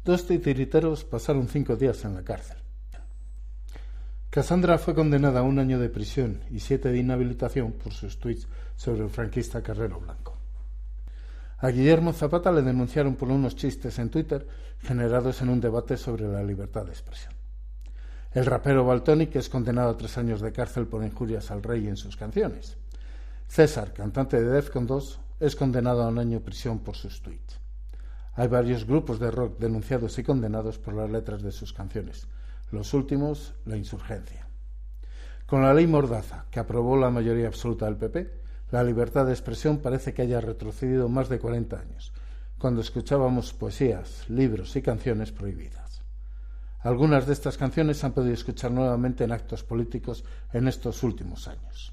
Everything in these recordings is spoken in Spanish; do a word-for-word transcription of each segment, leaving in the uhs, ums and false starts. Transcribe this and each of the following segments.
dos titiriteros pasaron cinco días en la cárcel. Cassandra fue condenada a un año de prisión y siete de inhabilitación por sus tuits sobre el franquista Carrero Blanco. A Guillermo Zapata le denunciaron por unos chistes en Twitter generados en un debate sobre la libertad de expresión. El rapero Valtonyc es condenado a tres años de cárcel por injurias al rey en sus canciones. César, cantante de Defcon dos, es condenado a un año de prisión por sus tweets. Hay varios grupos de rock denunciados y condenados por las letras de sus canciones. Los últimos, la insurgencia. Con la ley Mordaza, que aprobó la mayoría absoluta del P P, la libertad de expresión parece que haya retrocedido más de cuarenta años, cuando escuchábamos poesías, libros y canciones prohibidas. Algunas de estas canciones se han podido escuchar nuevamente en actos políticos en estos últimos años.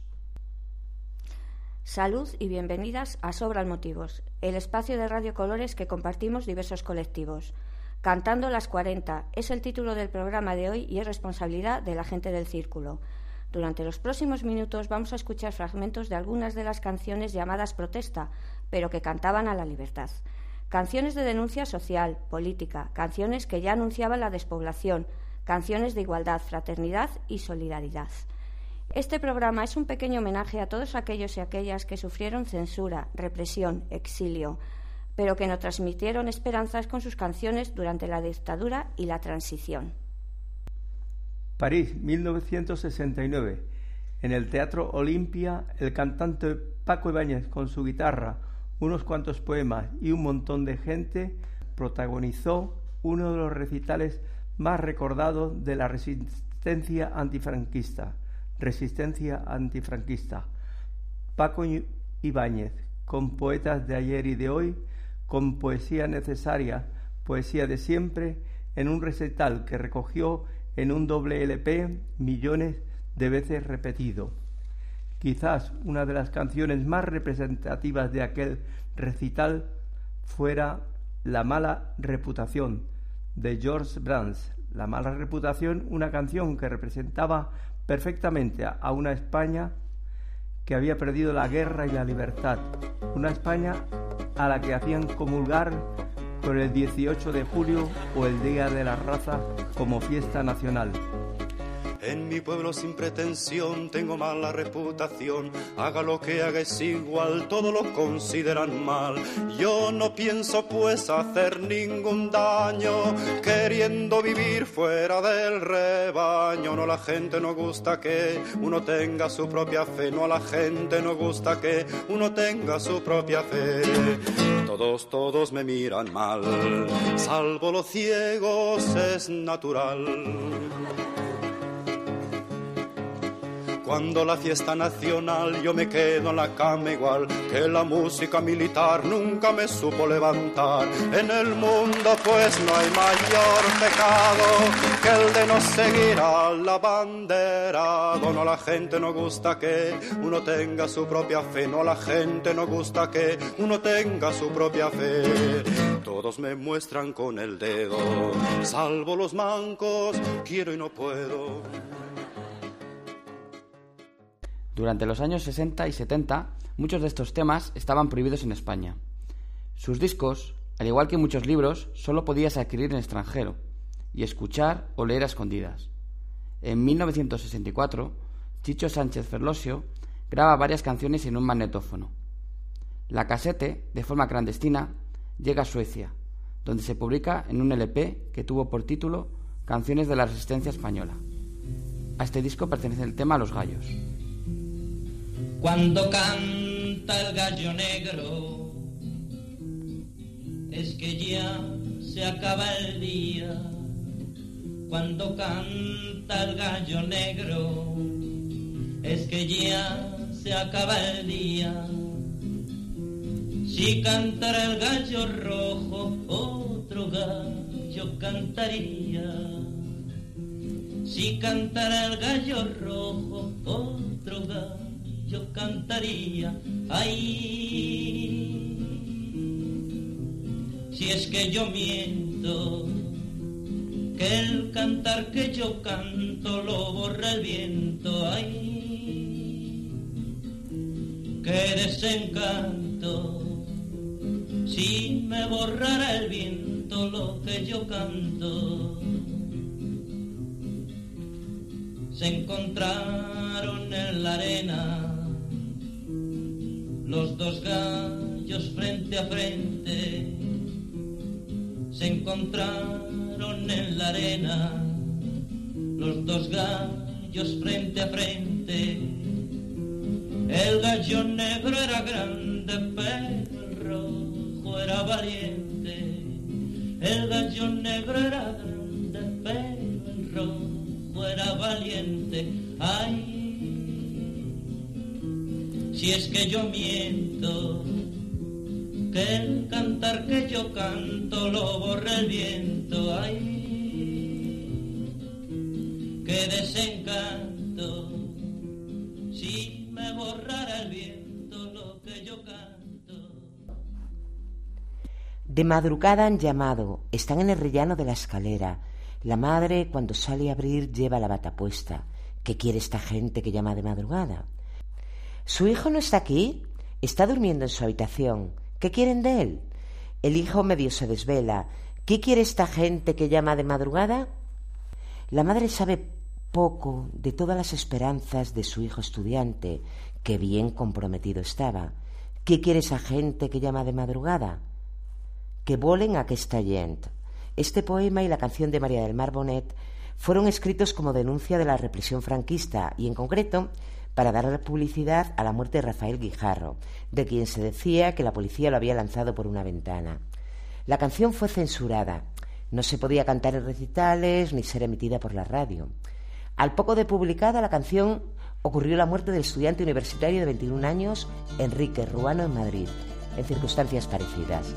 Salud y bienvenidas a Sobran Motivos, el espacio de Radio Colores que compartimos diversos colectivos. Cantando las cuarenta es el título del programa de hoy y es responsabilidad de la gente del Círculo. Durante los próximos minutos vamos a escuchar fragmentos de algunas de las canciones llamadas protesta, pero que cantaban a la libertad. Canciones de denuncia social, política, canciones que ya anunciaban la despoblación, canciones de igualdad, fraternidad y solidaridad. Este programa es un pequeño homenaje a todos aquellos y aquellas que sufrieron censura, represión, exilio, pero que nos transmitieron esperanzas con sus canciones durante la dictadura y la transición. París, mil novecientos sesenta y nueve. En el Teatro Olimpia, el cantante Paco Ibáñez, con su guitarra, unos cuantos poemas y un montón de gente, protagonizó uno de los recitales más recordados de la resistencia antifranquista. Resistencia antifranquista. Paco Ibáñez, con poetas de ayer y de hoy, con poesía necesaria, poesía de siempre, en un recital que recogió en un doble L P millones de veces repetido. Quizás una de las canciones más representativas de aquel recital fuera La mala reputación, de George Brands. La mala reputación, una canción que representaba perfectamente a una España que había perdido la guerra y la libertad, una España a la que hacían comulgar con el dieciocho de julio o el Día de la Raza como fiesta nacional. En mi pueblo sin pretensión tengo mala reputación, haga lo que haga es igual, todo lo consideran mal. Yo no pienso pues hacer ningún daño, queriendo vivir fuera del rebaño. No, a la gente no gusta que uno tenga su propia fe, no, a la gente no gusta que uno tenga su propia fe. Todos, todos me miran mal, salvo los ciegos, es natural. Cuando la fiesta nacional yo me quedo en la cama igual que la música militar nunca me supo levantar. En el mundo pues no hay mayor pecado que el de no seguir a la bandera. No, a la gente no gusta que uno tenga su propia fe, no, a la gente no gusta que uno tenga su propia fe. Todos me muestran con el dedo, salvo los mancos, quiero y no puedo. Durante los años sesenta y setenta, muchos de estos temas estaban prohibidos en España. Sus discos, al igual que muchos libros, solo podías adquirir en extranjero y escuchar o leer a escondidas. En mil novecientos sesenta y cuatro, Chicho Sánchez Ferlosio graba varias canciones en un magnetófono. La casete, de forma clandestina, llega a Suecia, donde se publica en un L P que tuvo por título Canciones de la Resistencia Española. A este disco pertenece el tema Los Gallos. Cuando canta el gallo negro, es que ya se acaba el día. Cuando canta el gallo negro, es que ya se acaba el día. Si cantara el gallo rojo, otro gallo cantaría. Si cantara el gallo rojo, otro gallo yo cantaría. Ay, si es que yo miento, que el cantar que yo canto lo borra el viento. Ay, qué desencanto, si me borrara el viento viento lo que yo canto. Se encontraron en la arena los dos gallos frente a frente. Se encontraron en la arena los dos gallos frente a frente. El gallo negro era grande, pero el rojo era valiente. El gallo negro era grande, pero el rojo era valiente. Ay, si es que yo miento, que el cantar que yo canto lo borra el viento. Ay, qué desencanto, si me borrara el viento lo que yo canto. De madrugada han llamado, están en el rellano de la escalera. La madre, cuando sale a abrir, lleva la bata puesta. ¿Qué quiere esta gente que llama de madrugada? ¿Su hijo no está aquí? Está durmiendo en su habitación. ¿Qué quieren de él? El hijo medio se desvela. ¿Qué quiere esta gente que llama de madrugada? La madre sabe poco de todas las esperanzas de su hijo estudiante, que bien comprometido estaba. ¿Qué quiere esa gente que llama de madrugada? Que volen aquesta gent. Este poema y la canción de María del Mar Bonet fueron escritos como denuncia de la represión franquista y, en concreto, para dar publicidad a la muerte de Rafael Guijarro, de quien se decía que la policía lo había lanzado por una ventana. La canción fue censurada. No se podía cantar en recitales ni ser emitida por la radio. Al poco de publicada la canción, ocurrió la muerte del estudiante universitario de veintiún años, Enrique Ruano, en Madrid, en circunstancias parecidas.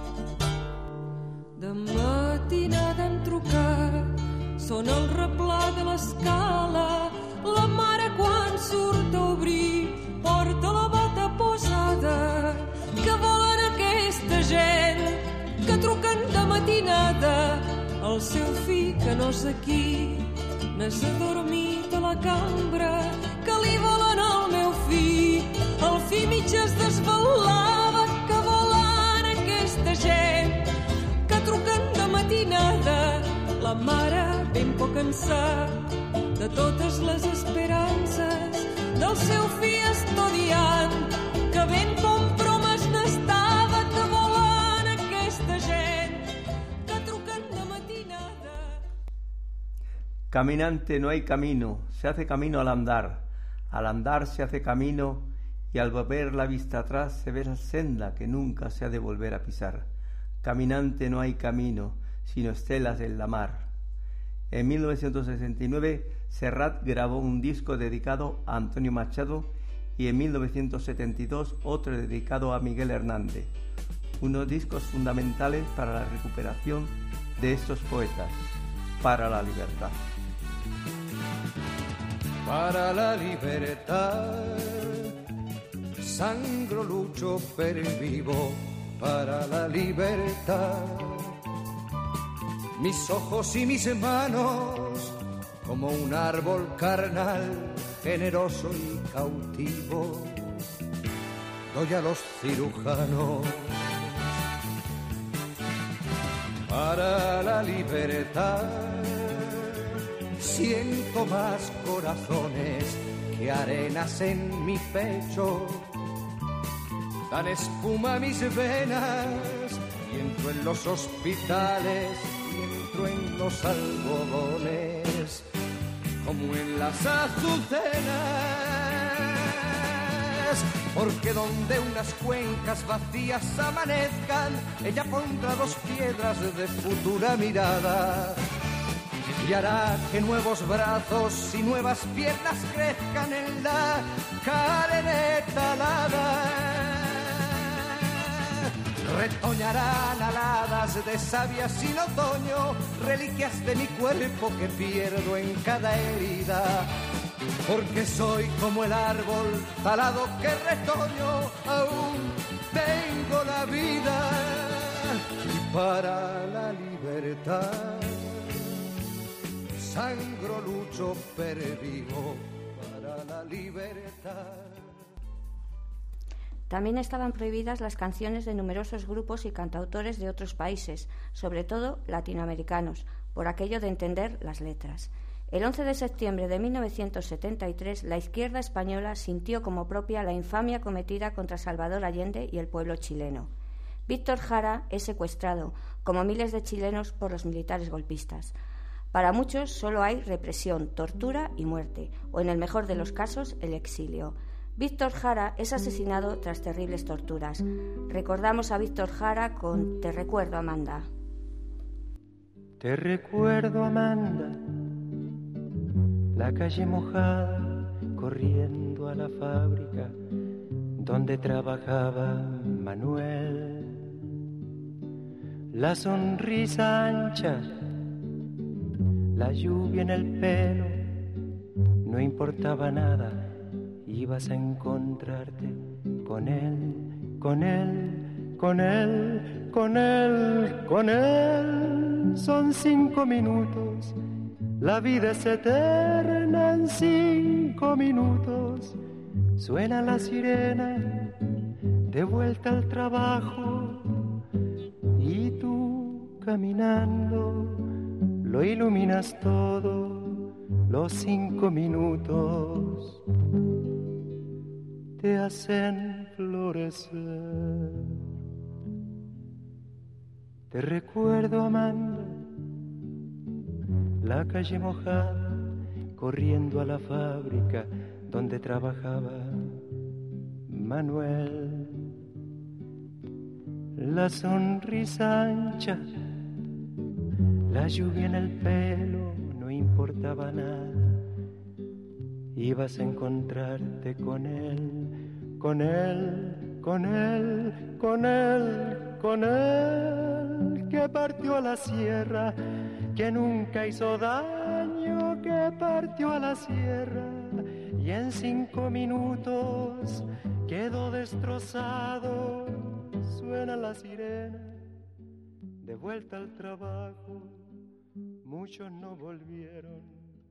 De matinada en trucar, sona el replà de l'escala, la mare quan surt a obrir porta la bata posada. Que volen aquesta gent que truquen de matinada? El seu fill que no és aquí, n'és adormit a la cambra. Que li volen al meu fill? El fill mig es desvelava. Que volen aquesta gent que truquen de matinada? La mare ben poc en sap de totes les esperances del seu fill estudiant, que ben compromès n'estava. Que volen aquesta gent que truquen de matinada. Caminante no hay camino, se hace camino al andar. Al andar se hace camino y al volver la vista atrás se ve la senda que nunca se ha de volver a pisar. Caminante no hay camino, sino estelas en la mar. En mil novecientos sesenta y nueve, Serrat grabó un disco dedicado a Antonio Machado y en mil novecientos setenta y dos otro dedicado a Miguel Hernández, unos discos fundamentales para la recuperación de estos poetas, para la libertad. Para la libertad, sangro, lucho, pero vivo para la libertad. Mis ojos y mis manos, como un árbol carnal, generoso y cautivo, doy a los cirujanos. Para la libertad, siento más corazones que arenas en mi pecho. Dan espuma a mis venas y entro en los hospitales, entro en los algodones, como en las azucenas, porque donde unas cuencas vacías amanezcan, ella pondrá dos piedras de futura mirada y hará que nuevos brazos y nuevas piernas crezcan en la careneta alada. Retoñarán aladas de savia sin otoño, reliquias de mi cuerpo que pierdo en cada herida. Porque soy como el árbol talado que retoño, aún tengo la vida. Y para la libertad, sangro, lucho, pervivo para la libertad. También estaban prohibidas las canciones de numerosos grupos y cantautores de otros países, sobre todo latinoamericanos, por aquello de entender las letras. El once de septiembre de mil novecientos setenta y tres, la izquierda española sintió como propia la infamia cometida contra Salvador Allende y el pueblo chileno. Víctor Jara es secuestrado, como miles de chilenos, por los militares golpistas. Para muchos solo hay represión, tortura y muerte, o en el mejor de los casos, el exilio. Víctor Jara es asesinado tras terribles torturas. Recordamos a Víctor Jara con Te recuerdo, Amanda. Te recuerdo, Amanda, la calle mojada, corriendo a la fábrica donde trabajaba Manuel. La sonrisa ancha, la lluvia en el pelo, no importaba nada, ibas a encontrarte con él, con él, con él, con él, con él. Son cinco minutos, la vida es eterna en cinco minutos. Suena la sirena, de vuelta al trabajo, y tú caminando lo iluminas todo, los cinco minutos te hacen florecer. Te recuerdo, Amanda, la calle mojada, corriendo a la fábrica donde trabajaba Manuel. La sonrisa ancha, la lluvia en el pelo, no importaba nada, ibas a encontrarte con él, con él, con él, con él, con él, que partió a la sierra, que nunca hizo daño, que partió a la sierra, y en cinco minutos quedó destrozado. Suena la sirena, de vuelta al trabajo, muchos no volvieron.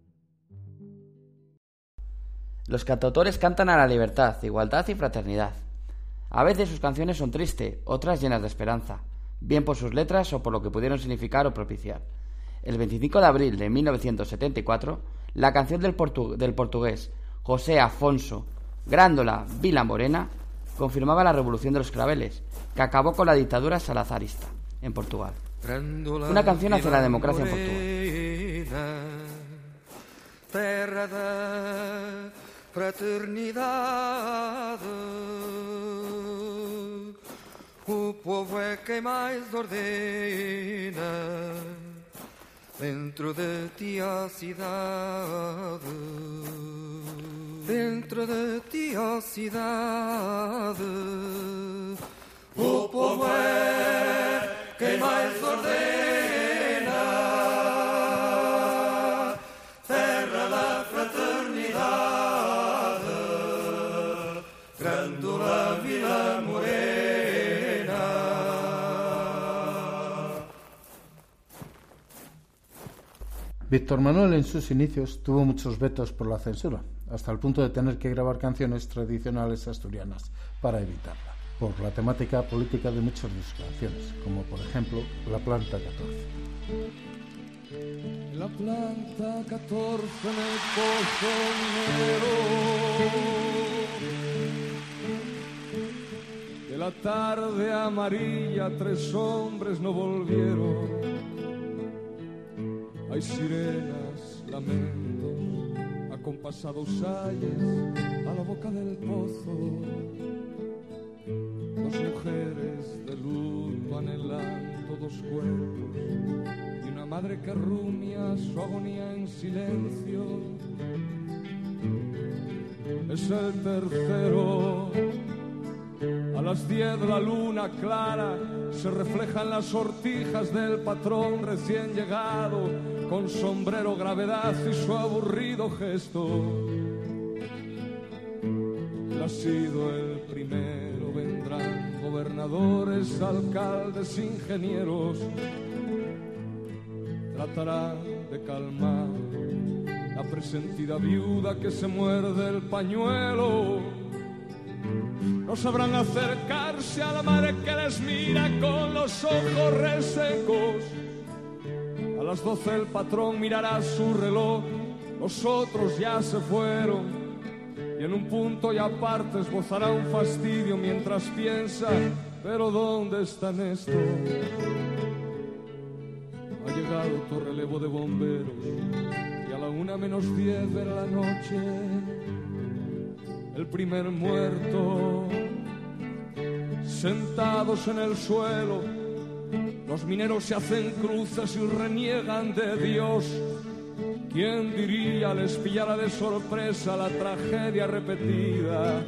Los cantautores cantan a la libertad, igualdad y fraternidad. A veces sus canciones son tristes, otras llenas de esperanza, bien por sus letras o por lo que pudieron significar o propiciar. El veinticinco de abril de mil novecientos setenta y cuatro, la canción del, portu- del portugués José Afonso Grándola Vila Morena confirmaba la revolución de los claveles, que acabó con la dictadura salazarista en Portugal. Una canción hacia la democracia en Portugal. Terra da fraternidade, o povo é quem mais ordena, dentro de ti a cidade, dentro de ti a cidade, o povo é quem mais ordena. Víctor Manuel en sus inicios tuvo muchos vetos por la censura, hasta el punto de tener que grabar canciones tradicionales asturianas para evitarla, por la temática política de muchas de sus canciones, como por ejemplo La Planta catorce. La planta catorce en el pozo negro, de la tarde amarilla tres hombres no volvieron. Hay sirenas, lamentos, acompasados ayes a la boca del pozo. Dos mujeres de luto anhelando dos cuerpos y una madre que rumia su agonía en silencio. Es el tercero. A las diez la luna clara se refleja en las sortijas del patrón recién llegado, con sombrero, gravedad y su aburrido gesto. Él ha sido el primero, vendrán gobernadores, alcaldes, ingenieros. Tratarán de calmar la presentida viuda que se muerde el pañuelo. no sabrán acercarse a la mar que les mira con los ojos resecos. A las doce el patrón mirará su reloj, los otros ya se fueron, y en un punto y aparte esbozará un fastidio mientras piensa, pero ¿dónde están estos? Ha llegado tu relevo de bomberos y a la una menos diez de la noche el primer muerto. Sentados en el suelo, los mineros se hacen cruces y reniegan de Dios. ¿Quién diría les pillara de sorpresa la tragedia repetida?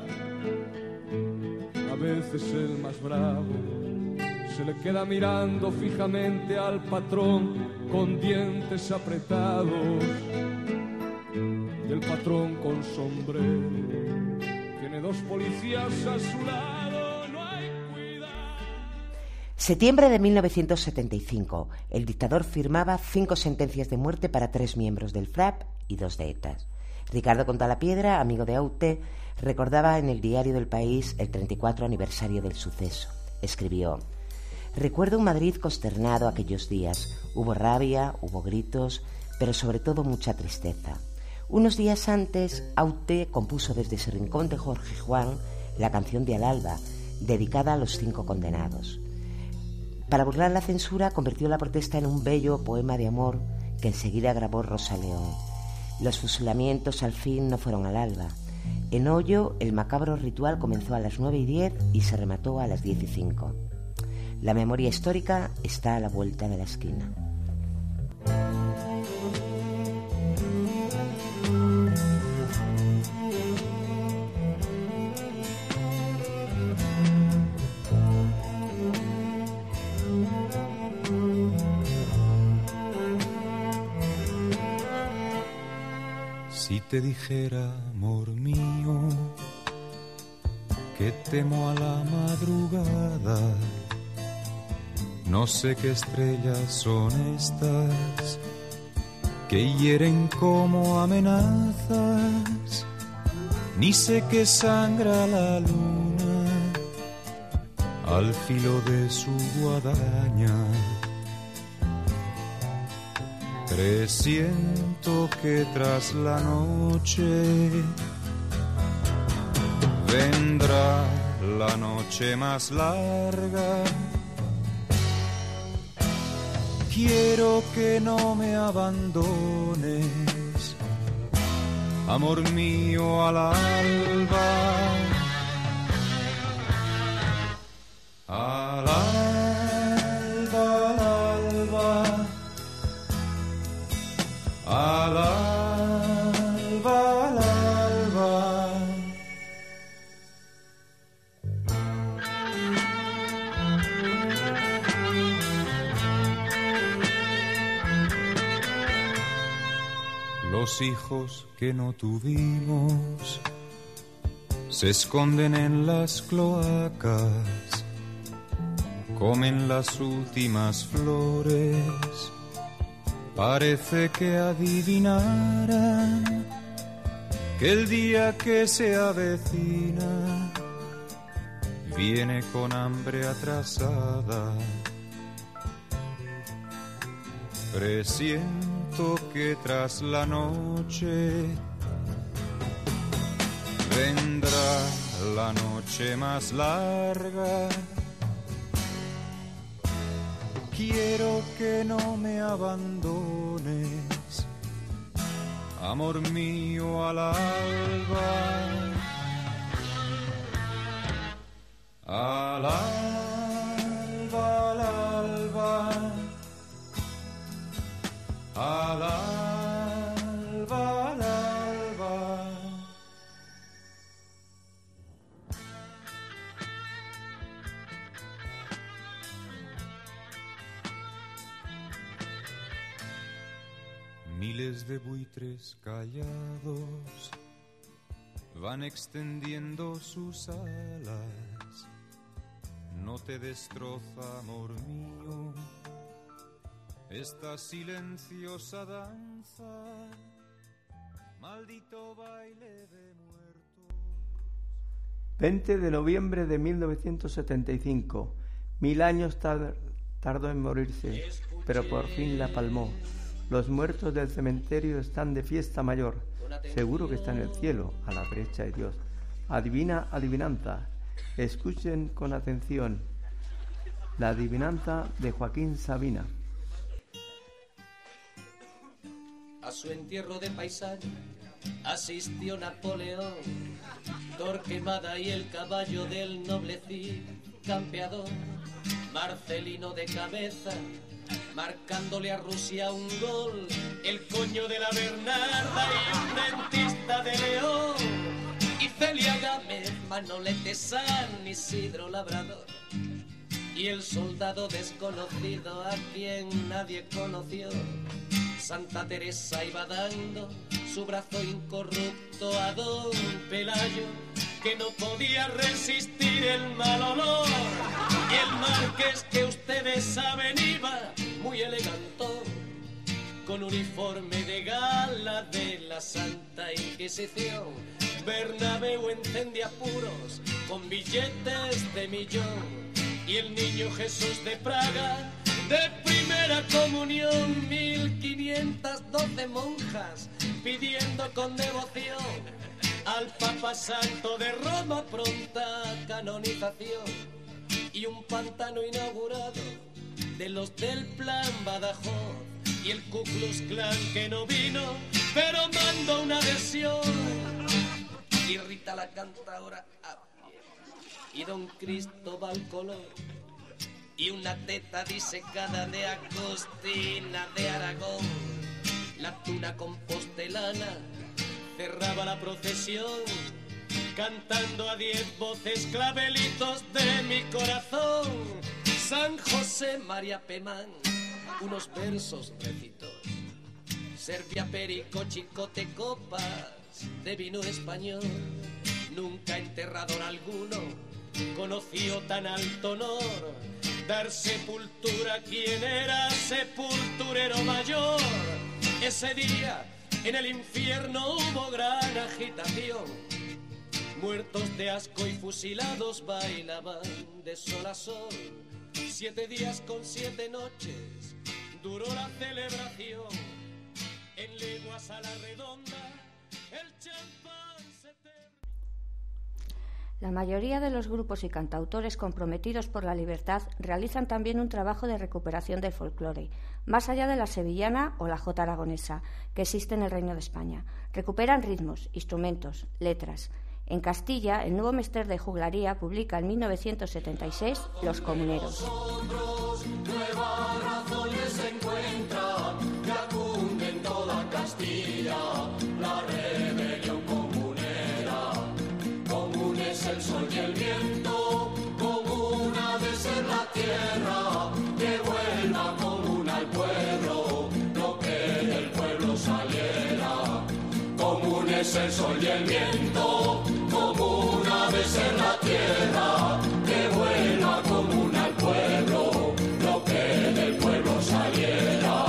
A veces el más bravo se le queda mirando fijamente al patrón con dientes apretados, y el patrón con sombrero tiene dos policías a su lado. No hay cuidado. Septiembre de mil novecientos setenta y cinco. El dictador firmaba cinco sentencias de muerte para tres miembros del F R A P y dos de ETA. Ricardo Contalapiedra, amigo de Aute, recordaba en el diario del País el treinta y cuatro aniversario del suceso. Escribió: recuerdo un Madrid consternado aquellos días. Hubo rabia, hubo gritos, pero sobre todo mucha tristeza. Unos días antes, Aute compuso desde ese rincón de Jorge Juan la canción de Al Alba, dedicada a los cinco condenados. Para burlar la censura, convirtió la protesta en un bello poema de amor que enseguida grabó Rosa León. Los fusilamientos al fin no fueron al alba. En Hoyo, el macabro ritual comenzó a las nueve y diez y se remató a las diez y cinco. La memoria histórica está a la vuelta de la esquina. Si te dijera, amor mío, que temo a la madrugada, no sé qué estrellas son estas que hieren como amenazas, ni sé qué sangra la luna al filo de su guadaña. Presiento que tras la noche vendrá la noche más larga. Quiero que no me abandones, amor mío, al alba. Al alba, al alba. Al alba, al alba. Los hijos que no tuvimos se esconden en las cloacas, comen las últimas flores. Parece que adivinaran que el día que se avecina viene con hambre atrasada. Presiento que tras la noche vendrá la noche más larga. Quiero que no me abandones, amor mío, al alba. Al alba, al alba. Al alba, al alba. Miles de buitres callados van extendiendo sus alas. No te destroza, amor mío, esta silenciosa danza, maldito baile de muertos. veinte de noviembre de mil novecientos setenta y cinco. Mil años tar- tardó en morirse, pero por fin la palmó. Los muertos del cementerio están de fiesta mayor. Seguro que está en el cielo, a la derecha de Dios. Adivina, adivinanza. Escuchen con atención. La adivinanza de Joaquín Sabina. A su entierro de paisano asistió Napoleón, Torquemada y el caballo del noble Cid campeador, Marcelino de cabeza, marcándole a Rusia un gol, el coño de la Bernarda y un dentista de León, y Celia Gámez, Manolete San Isidro Labrador, y el soldado desconocido a quien nadie conoció. Santa Teresa iba dando su brazo incorrupto a don Pelayo, que no podía resistir el mal olor. Y el marqués que ustedes saben iba muy elegantón, con uniforme de gala de la Santa Inquisición. Bernabéu encendía puros con billetes de millón, y el niño Jesús de Praga de primera comunión, mil quinientas doce monjas pidiendo con devoción al Papa Santo de Roma pronta canonización, y un pantano inaugurado de los del Plan Badajoz, y el Ku Klux Klan que no vino pero mandó una adhesión, y Rita la cantadora a pie, y don Cristóbal Colón, y una teta disecada de Agustina de Aragón. La tuna compostelana cerraba la procesión, cantando a diez voces clavelitos de mi corazón. San José María Pemán unos versos recitó, servía perico, chicote, copas de vino español. Nunca enterrador alguno conoció tan alto honor, dar sepultura a quien era sepulturero mayor. Ese día en el infierno hubo gran agitación, muertos de asco y fusilados bailaban de sol a sol. Siete días con siete noches duró la celebración, en leguas a la redonda el champán se terminó. La mayoría de los grupos y cantautores comprometidos por la libertad realizan también un trabajo de recuperación del folclore, más allá de la sevillana o la jota aragonesa, que existe en el Reino de España. Recuperan ritmos, instrumentos, letras. En Castilla, el nuevo Mester de Juglaría publica en mil novecientos setenta y seis Los Comuneros. Nueva razón les encuentra, ya cunde en toda Castilla la rebelión comunera. Común es el sol y el viento, común ha de ser la tierra, que vuelva común al pueblo, lo que del pueblo saliera. Común es el sol y el viento, común ha de ser la tierra, que vuelva común al pueblo, lo que del pueblo saliera.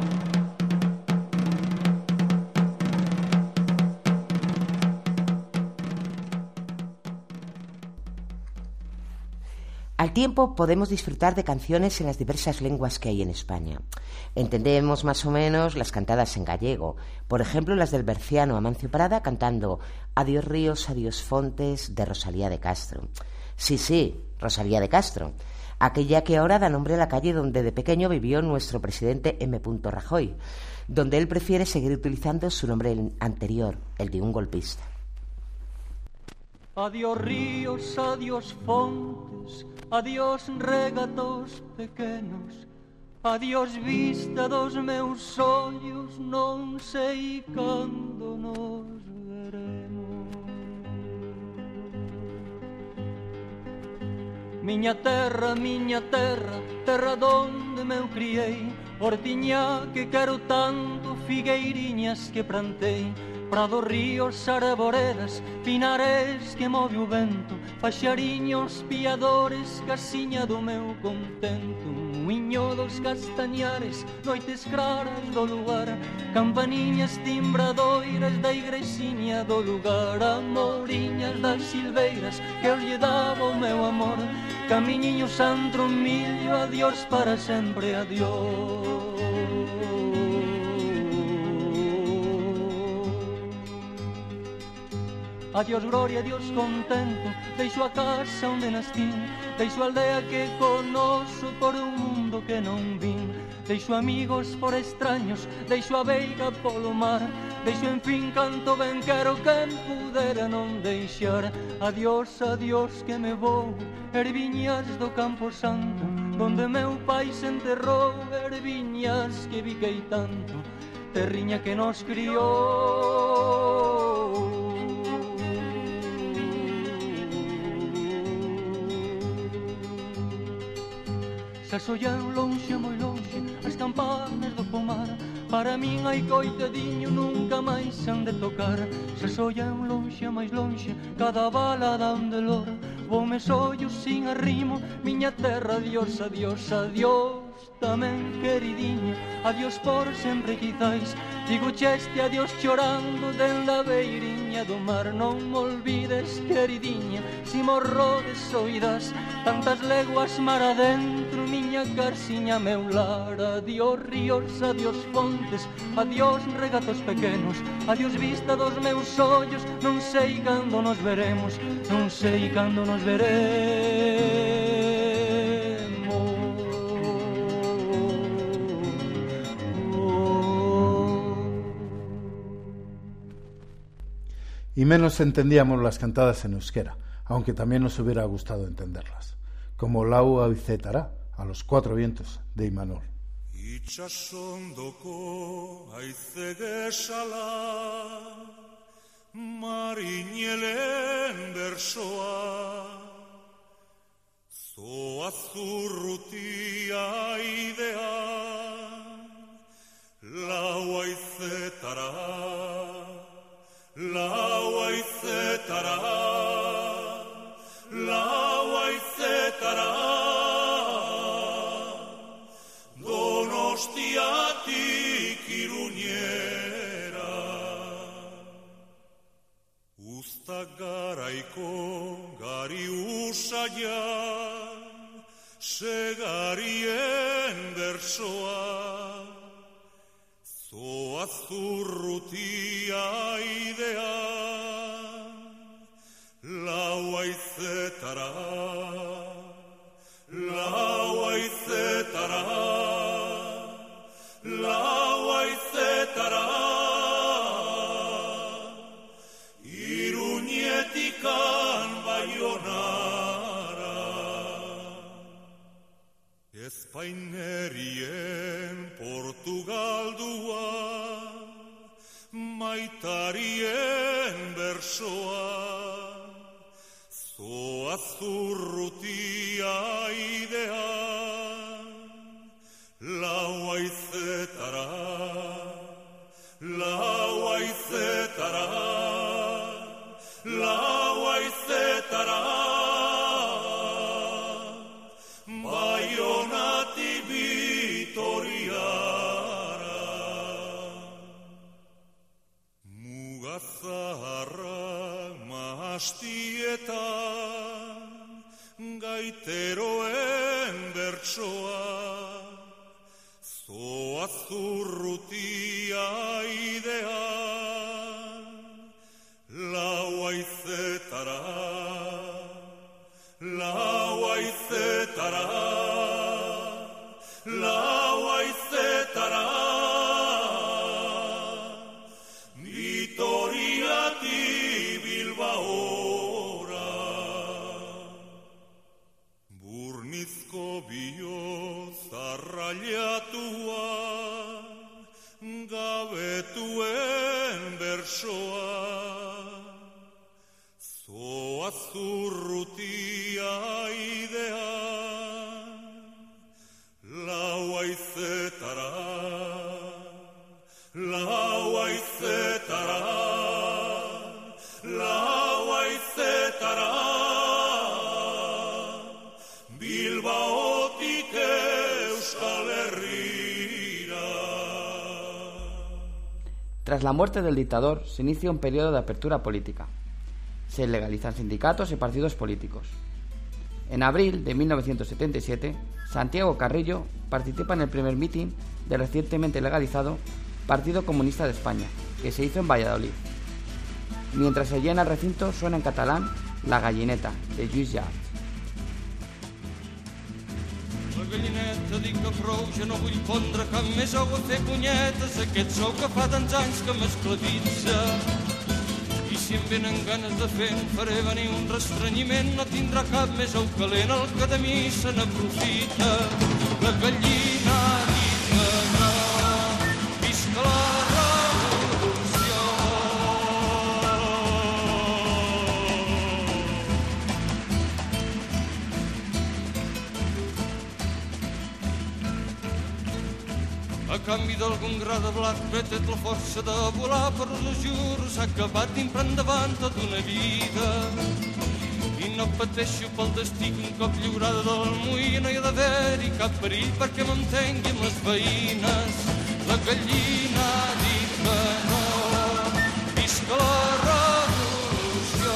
Al tiempo podemos disfrutar de canciones en las diversas lenguas que hay en España. Entendemos más o menos las cantadas en gallego, por ejemplo las del berciano Amancio Prada cantando Adiós ríos, adiós fontes de Rosalía de Castro. Sí, sí, Rosalía de Castro, aquella que ahora da nombre a la calle donde de pequeño vivió nuestro presidente M. Rajoy, donde él prefiere seguir utilizando su nombre anterior, el de un golpista. Adiós ríos, adiós fontes, adiós regatos pequenos, adiós vista dos meus ollos, non sei cando nos veremos. Miña terra, miña terra, terra donde me criei, hortiña que quero tanto, figueiriñas que plantei, prados, ríos, arboredas, pinares que move o vento, paxariños piadores, casiña do meu contento, muiño dos castañares, noites claras do lugar, campaniñas timbradoiras da igrexiña do lugar, amoriñas das silveiras que eu lle daba o meu amor, camiñiños antro millo, adiós para sempre, adiós. Adiós gloria, adiós contento, deixo a casa onde nastín, deixo a aldea que conoso por un mundo que non vin, deixo amigos por extraños, deixo a veiga polo mar, deixo en fin canto ben quero quen pudera non deixar. Adiós, adiós que me vou, erviñas do Campo Santo, donde meu pai se enterrou, erviñas que viquei tanto, terriña que nos criou. Se soñan lonxe, moi lonxe, as campanas do pomar, para min hai coitadiño, nunca máis han de tocar. Se soñan lonxe, máis lonxe, cada bala da onde lor, voume sollos sin arrimo, miña terra, adiós, adiós, adiós. Tamén queridinha, adiós por sempre quizais, digo cheste adiós chorando dende a beiriña do mar. Non me olvides queridinha, si morro de soidás, tantas leguas mar adentro, miña carsiña, meu lar. Adiós ríos, adiós fontes, adiós regatos pequenos, adiós vista dos meus ollos, non sei cando nos veremos, non sei cando nos veremos. Y menos entendíamos las cantadas en euskera, aunque también nos hubiera gustado entenderlas, como Lau Aizetará, a los cuatro vientos, de Imanol. Itxasondoko haize gesala, marinelen bersoa, zoazurrutia idea, lau haizetara. Lau haizetara, lau haizetara, Donostiatik Iruñera. Uzta garaiko gari usaia, segarien bersoa, zoazurrutia idea, lau haizetara, lau haizetara, lau haizetara, Iruñetikan Baionara, Espainerien Portugaldua, maitarien bersoa, zoazurrutia idea, lau haizetara, lau haizetara, lau haizetara, Baionati Vitoriara. Mugazaharra mahastietan, gaiteroen bertsoa, zoazurrutia idea, lau haizetara, lau haizetara, lau haizetara, Vitoriati Bilbaora. Burnizko bioz arrailatua, gabetuen bersoa, zoazurrutia idea, lau haizetara, lau haizetara, Tras la muerte del dictador se inicia un periodo de apertura política. Se legalizan sindicatos y partidos políticos. En abril de mil novecientos setenta y siete, Santiago Carrillo participa en el primer mitin del recientemente legalizado Partido Comunista de España, que se hizo en Valladolid. Mientras se llena el recinto, suena en catalán La gallineta, de Lluís Llach. La gallineta dic que prou, jo no vull pondre cap més ou a fer punyetes, aquest sou que fa tants anys que m'esclavitza. I si em venen ganes de fer, en faré venir un restrenyiment, no tindrà cap més ou calent, el que de mi se n'aprofita. La gallina dic que no, visca la revolució. A canvi d'algun gra de blat m'he tret la força de volar, però us ho juro, s'ha acabat d'imprar endavant tota una vida. I no pateixo pel destí que un cop lliurada del moí no hi ha d'haver-hi cap perill perquè m'entengui amb les veïnes. La gallina dic que no, visca la revolució.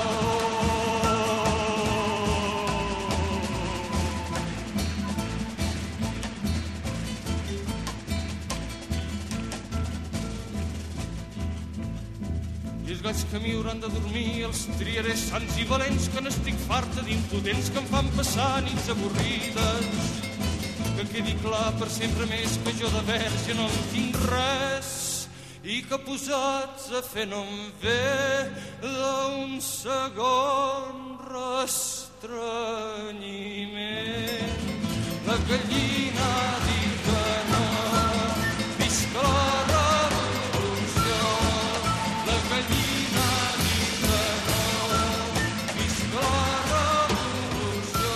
I els gats que m'hi hauran de dormir els triaré sants i valents, que n'estic farta d'impotents que em fan passar nits avorrides. Que quedi clar per sempre més que jo de verge no en tinc res i que posats a fer no em ve d'un segon restrenyiment. La gallina dic que no, visca la revolució. La gallina dic que no, visca la revolució.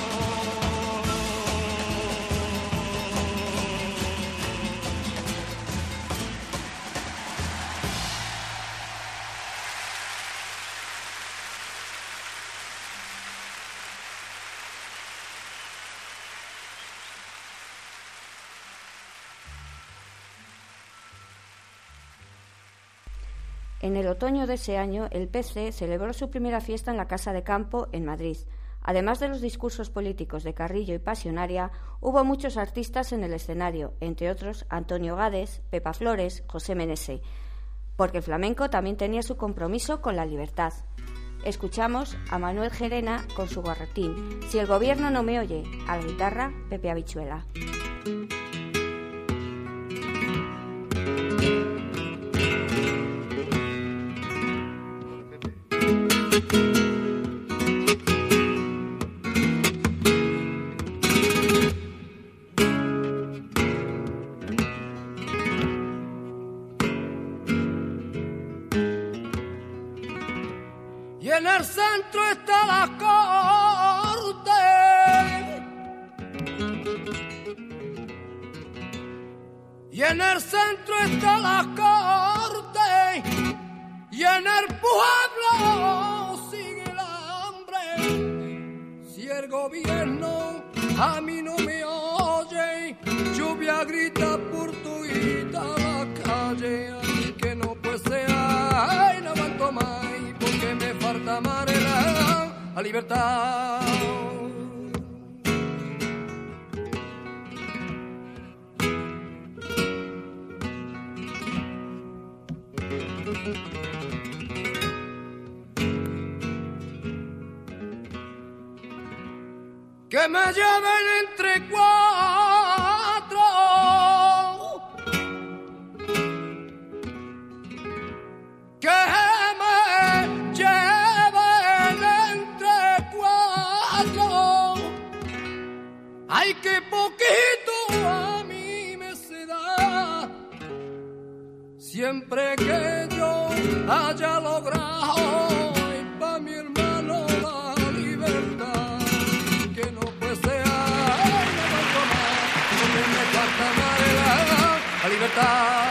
En el otoño de ese año, el P C celebró su primera fiesta en la Casa de Campo, en Madrid. Además de los discursos políticos de Carrillo y Pasionaria, hubo muchos artistas en el escenario, entre otros Antonio Gades, Pepa Flores, José Menese, porque el flamenco también tenía su compromiso con la libertad. Escuchamos a Manuel Gerena con su guarretín, Si el gobierno no me oye, a la guitarra Pepe Habichuela. Y en el centro está la corte, y en el centro está la corte, y en el pueblo sigue el hambre. Si el gobierno a mí no me oye, lluvia grita por tuita la calle, así que no puede ser, ay, no aguanto más, porque me falta amarela a libertad. Que me lleven entre cuatro, que me lleven entre cuatro. Ay, qué poquito a mí me se da, siempre que yo haya logrado y pa' mi hermano la libertad. Que no puede ser, ay, no aguanto más, porque me falta amarela la libertad.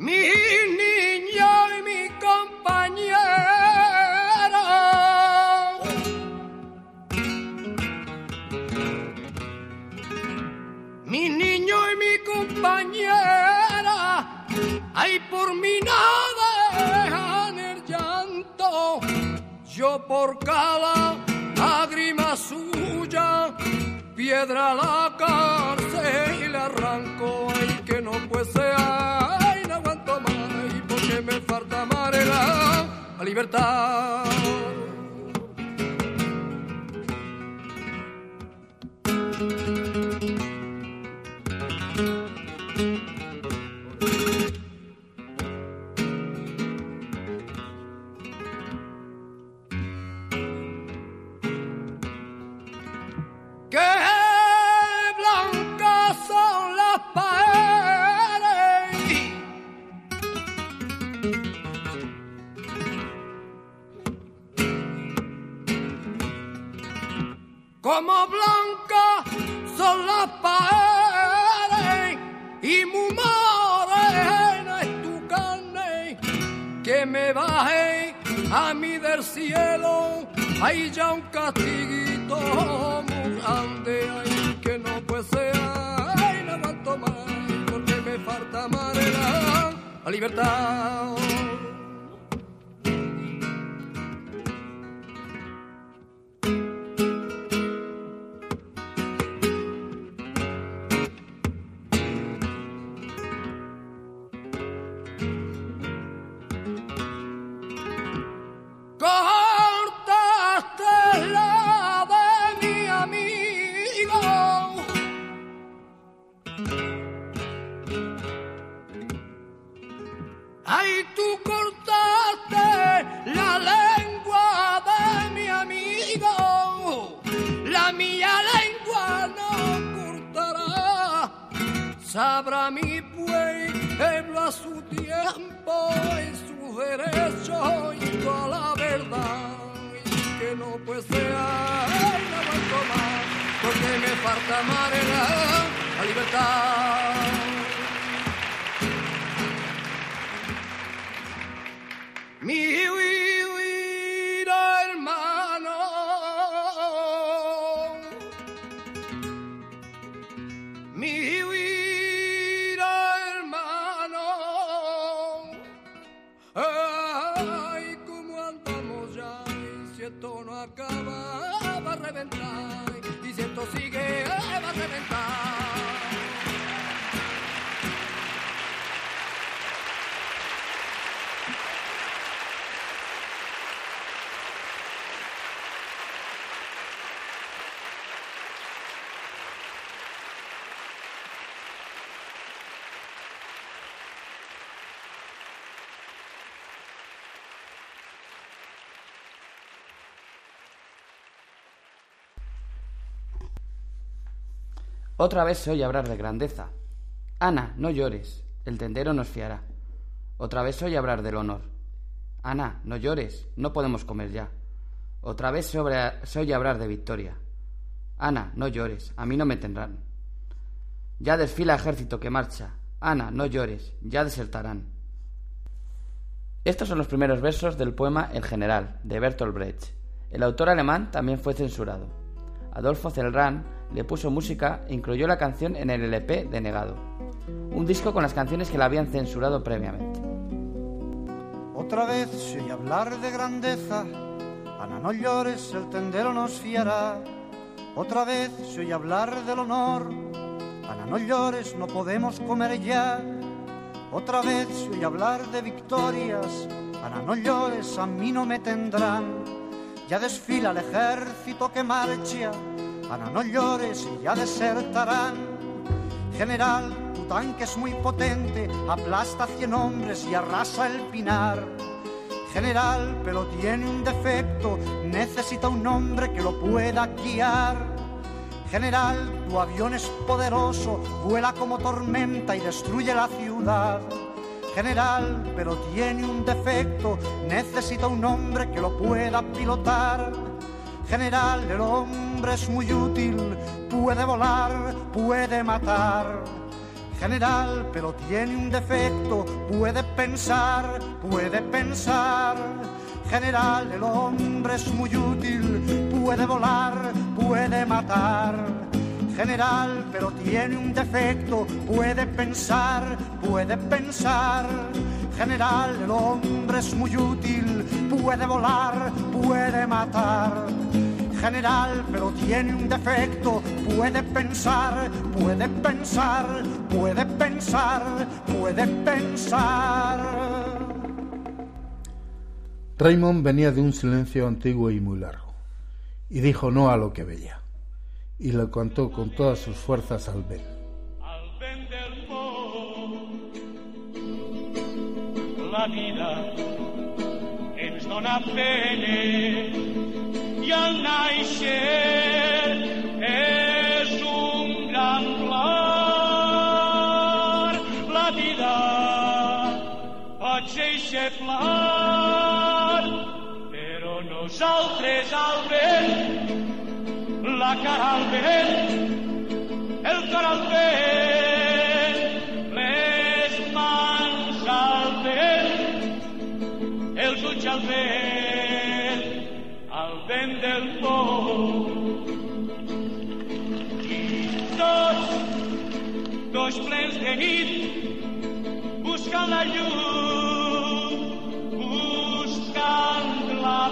mi niño y mi compañera. Mi niño y mi compañera, ay, por mí no dejan el llanto, yo por cada lágrima suya, piedra a la cárcel y le arranco, ay, que no puede ser, ay, no aguanto más, porque me falta amar la, la libertad. Como blanca son las paredes y muy morena es tu carne, que me baje a mí del cielo, hay ya un castiguito muy grande, ay, que no puede ser, ay, no aguanto más, porque me falta amar la, la libertad. Ay, tú cortaste la lengua de mi amigo, la mía lengua no cortará. Sabrá mi pueblo a su tiempo y su derecho y toda la verdad. Y que no puede ser, ay, no aguanto más, porque me falta amar la, la libertad. Mi huida, hermano, mi huida, hermano, ay, cómo andamos ya, y si esto no acaba, va a reventar, y si esto sigue, va a reventar. Otra vez se oye hablar de grandeza. Ana, no llores, el tendero nos fiará. Otra vez se oye hablar del honor. Ana, no llores, no podemos comer ya. Otra vez se, obra, se oye hablar de victoria. Ana, no llores, a mí no me tendrán. Ya desfila ejército que marcha. Ana, no llores, ya desertarán. Estos son los primeros versos del poema El General, de Bertolt Brecht. El autor alemán también fue censurado. Adolfo Celdrán le puso música e incluyó la canción en el L P de Negado, un disco con las canciones que la habían censurado previamente. Otra vez se oye hablar de grandeza, Ana, no llores, el tendero nos fiará. Otra vez se oye hablar del honor, Ana, no llores, no podemos comer ya. Otra vez se oye hablar de victorias, Ana, no llores, a mí no me tendrán. Ya desfila el ejército que marcha, Ana, no llores y ya desertarán. General, tu tanque es muy potente, aplasta cien hombres y arrasa el pinar. General, pero tiene un defecto, necesita un hombre que lo pueda guiar. General, tu avión es poderoso, vuela como tormenta y destruye la ciudad. General, pero tiene un defecto, necesita un hombre que lo pueda pilotar. General, el hombre es muy útil, puede volar, puede matar. general, pero tiene un defecto, puede pensar, puede pensar. General, el hombre es muy útil, puede volar, puede matar. General, pero tiene un defecto, puede pensar, puede pensar. General, el hombre es muy útil, puede volar, puede matar. General, pero tiene un defecto, puede pensar, puede pensar, puede pensar, puede pensar. Raymond venía de un silencio antiguo y muy largo, y dijo no a lo que veía, y lo cantó con todas sus fuerzas al vent. Al vent del món, la vida ens dona penes, i al naixer és un gran plar. La vida pot ser eixeflar, però nosaltres al vent, la cara al vent, el cor al vent, les mans al vent, els ulls al vent, al vent del món. I tots, dos plens de nit, buscant la llum, buscant la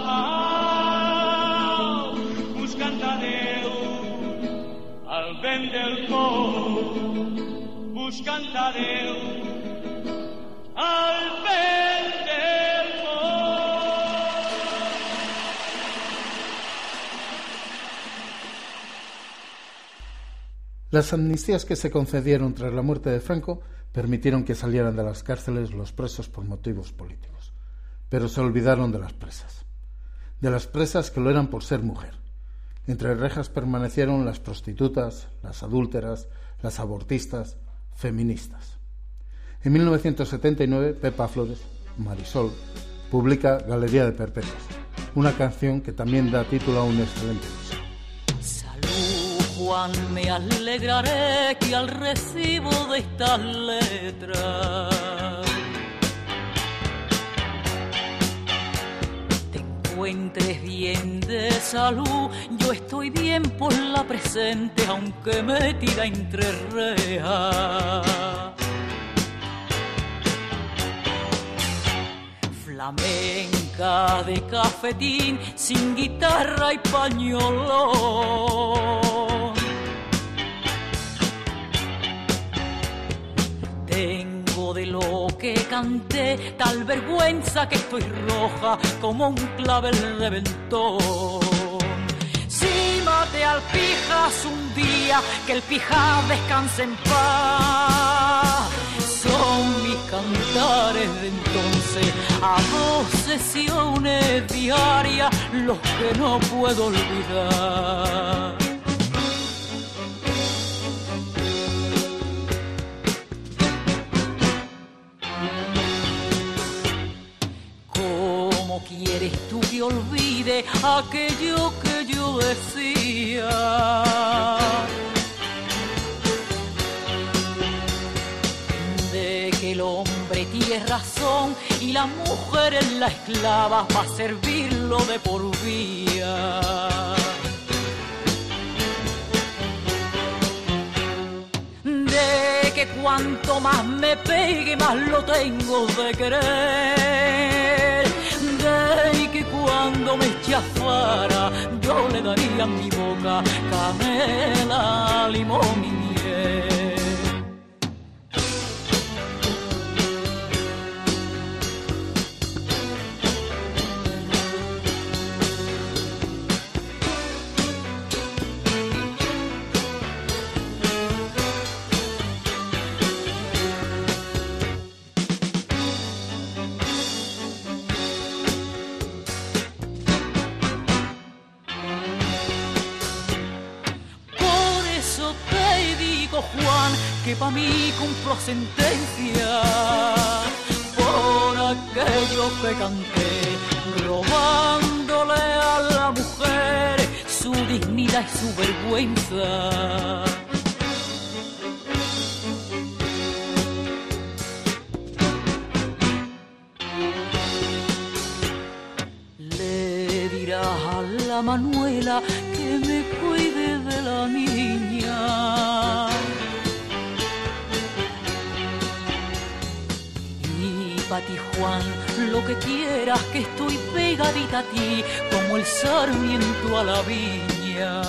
pau, buscant a Déu, al vent del món, buscant a Déu, al vent del món. Las amnistías que se concedieron tras la muerte de Franco permitieron que salieran de las cárceles los presos por motivos políticos, pero se olvidaron de las presas, de las presas que lo eran por ser mujer. Entre rejas permanecieron las prostitutas, las adúlteras, las abortistas, feministas. En mil novecientos setenta y nueve, Pepa Flores, Marisol, publica Galería de Perpetuos, una canción que también da título a un excelente disco. Juan, me alegraré que al recibo de estas letras te encuentres bien de salud. Yo estoy bien por la presente, aunque metida entre rejas. Flamenca de cafetín, sin guitarra y pañolón. Tengo de lo que canté tal vergüenza que estoy roja como un clavel reventón. Si maté al Pijas un día, que el Pijas descanse en paz. Son mis cantares de entonces, a dos sesiones diarias, los que no puedo olvidar. ¿Cómo quieres tú que olvide aquello que yo decía? De que el hombre tiene razón y la mujer es la esclava para servirlo de por vía. De que cuanto más me pegue más lo tengo de querer. De que cuando me chafara yo le daría en mi boca canela, limón y miel. Juan, que pa' mí cumplo sentencia por aquello que canté, robándole a la mujer su dignidad y su vergüenza. la Manuela que me cuide de la niña. Y pa' ti, Juan, lo que quieras, que estoy pegadita a ti como el sarmiento a la viña.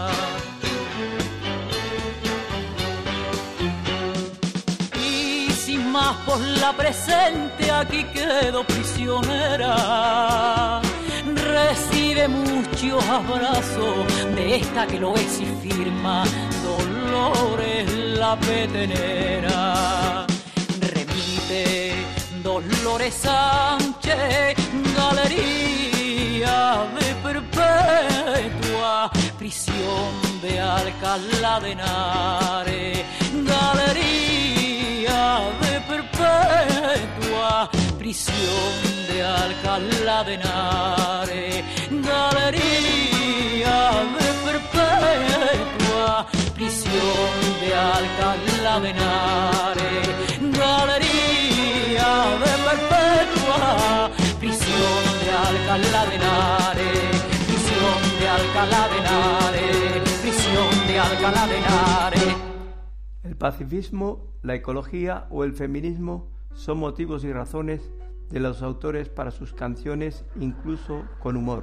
Más por la presente aquí quedo prisionera. Recibe muchos abrazos de esta que lo es y firma Dolores la petenera. Remite Dolores Sánchez, Galería de Perpetua, prisión de Alcalá de Henares, Galería de Perpetua, prisión de Alcalá de Henares, Galería de Perpetua, prisión de Alcalá de Henares, Galería de Perpetua, prisión de Alcalá de Henares, prisión de Alcalá de Henares, prisión de Alcalá de Henares. El pacifismo, la ecología o el feminismo son motivos y razones de los autores para sus canciones, incluso con humor.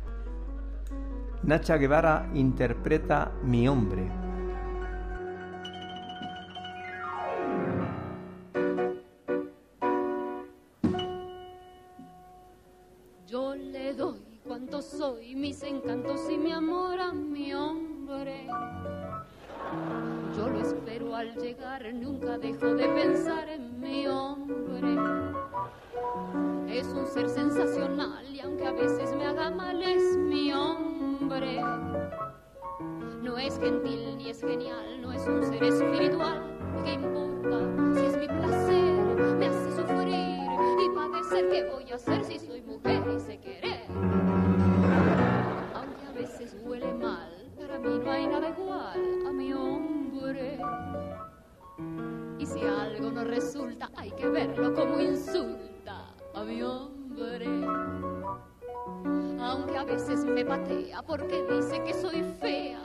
Nacha Guevara interpreta Mi hombre. Yo le doy cuanto soy, mis encantos y mi amor a mi hombre. Yo lo espero al llegar, nunca dejo de pensar en mi hombre. Es un ser sensacional y aunque a veces me haga mal es mi hombre. No es gentil ni es genial, no es un ser espiritual. ¿Qué importa si es mi placer? Me hace sufrir y padecer. ¿Qué voy a hacer si soy mujer y sé querer? Aunque a veces huele mal, para mí no hay nada igual a mi hombre. Y si algo no resulta, hay que verlo como insulta a mi hombre. Aunque a veces me patea porque dice que soy fea,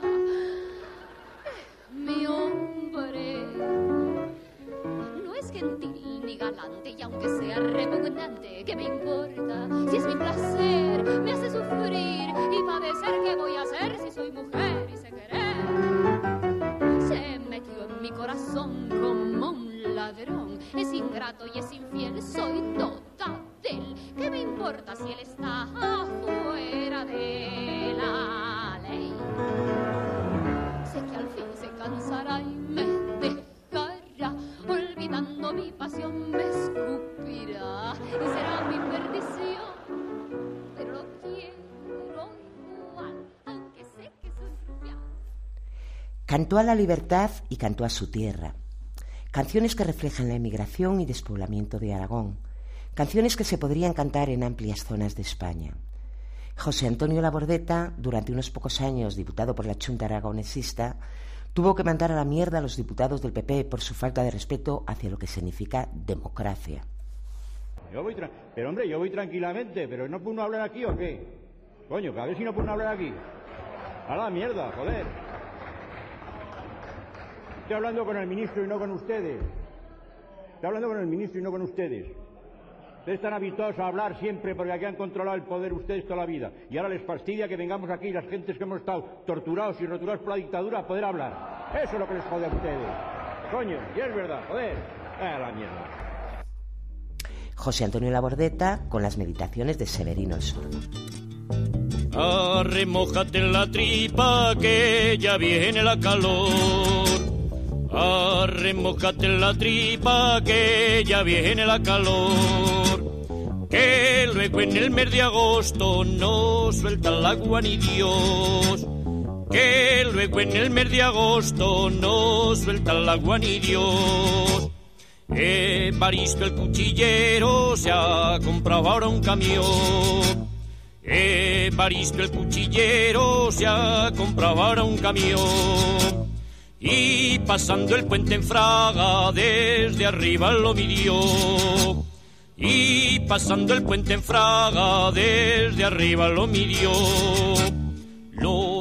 mi hombre no es gentil ni galante y aunque sea repugnante, ¿qué me importa? Si es mi placer, me hace sufrir y padecer. ¿Qué voy a hacer si soy mujer y sé querer? Se metió en mi corazón como un ladrón, es ingrato y es infiel, soy toda de él. ¿Qué me importa si él está afuera de la ley? Sé que al fin se cansará y me dejará, olvidando mi pasión me escupirá y será mi perdición, pero lo quiero igual, aunque sé que soy rufián. Cantó a la libertad y cantó a su tierra. Canciones que reflejan la emigración y despoblamiento de Aragón. Canciones que se podrían cantar en amplias zonas de España. José Antonio Labordeta, durante unos pocos años diputado por la Chunta Aragonesista, tuvo que mandar a la mierda a los diputados del P P por su falta de respeto hacia lo que significa democracia. Yo voy tra- pero hombre, yo voy tranquilamente, pero ¿no puedo uno hablar aquí o qué? Coño, que a ver si no puedo uno hablar aquí. A la mierda, joder. Estoy hablando con el ministro y no con ustedes. Estoy hablando con el ministro y no con ustedes. Ustedes están habituados a hablar siempre porque aquí han controlado el poder ustedes toda la vida. Y ahora les fastidia que vengamos aquí las gentes que hemos estado torturados y roturados por la dictadura a poder hablar. Eso es lo que les jode a ustedes. Coño, y es verdad, joder. A la mierda. José Antonio Labordeta con las meditaciones de Severino el Sordo. Arremójate en la tripa que ya viene la calor. Arremójate en la tripa que ya viene la calor. Que luego en el mes de agosto no suelta el agua ni Dios. Que luego en el mes de agosto no suelta el agua ni Dios. Evaristo el cuchillero se ha comprado ahora un camión. Evaristo el cuchillero se ha comprado ahora un camión. Y pasando el puente en Fraga desde arriba lo midió. Y pasando el puente en Fraga desde arriba lo midió.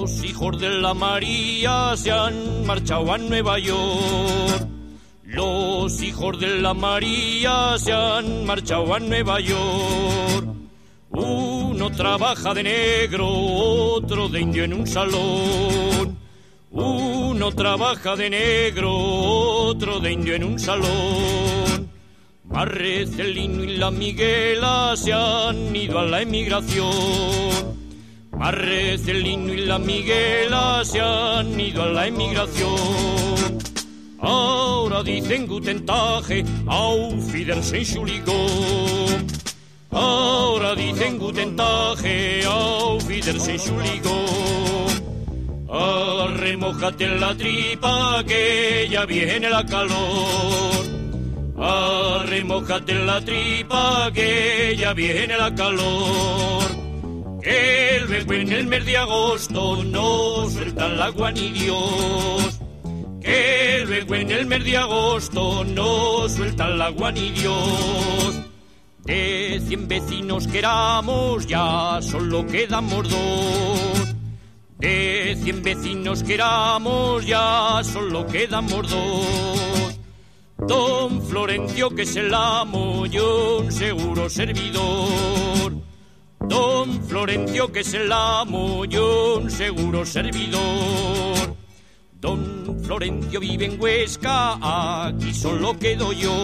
Los hijos de la María se han marchado a Nueva York. Los hijos de la María se han marchado a Nueva York. Uno trabaja de negro, otro de indio en un salón. Uno trabaja de negro, otro de indio en un salón. Marcelino y la Miguela se han ido a la emigración. Marcelino y la Miguela se han ido a la emigración. Ahora dicen Guten Tag, auf Wiedersehen, Entschuldigung. Ahora dicen Guten Tag, auf Wiedersehen, Entschuldigung. Arremójate en la tripa que ya viene la calor. Arremójate en la tripa que ya viene la calor. Que luego en el mes de agosto no suelta el agua ni Dios. Que luego en el mes de agosto no suelta el agua ni Dios. De cien vecinos que éramos ya solo quedamos dos. De cien vecinos que éramos ya solo quedamos dos. Don Florencio, que es el amo, yo un seguro servidor. Don Florencio, que es el amo, yo un seguro servidor. Don Florencio vive en Huesca, aquí solo quedo yo.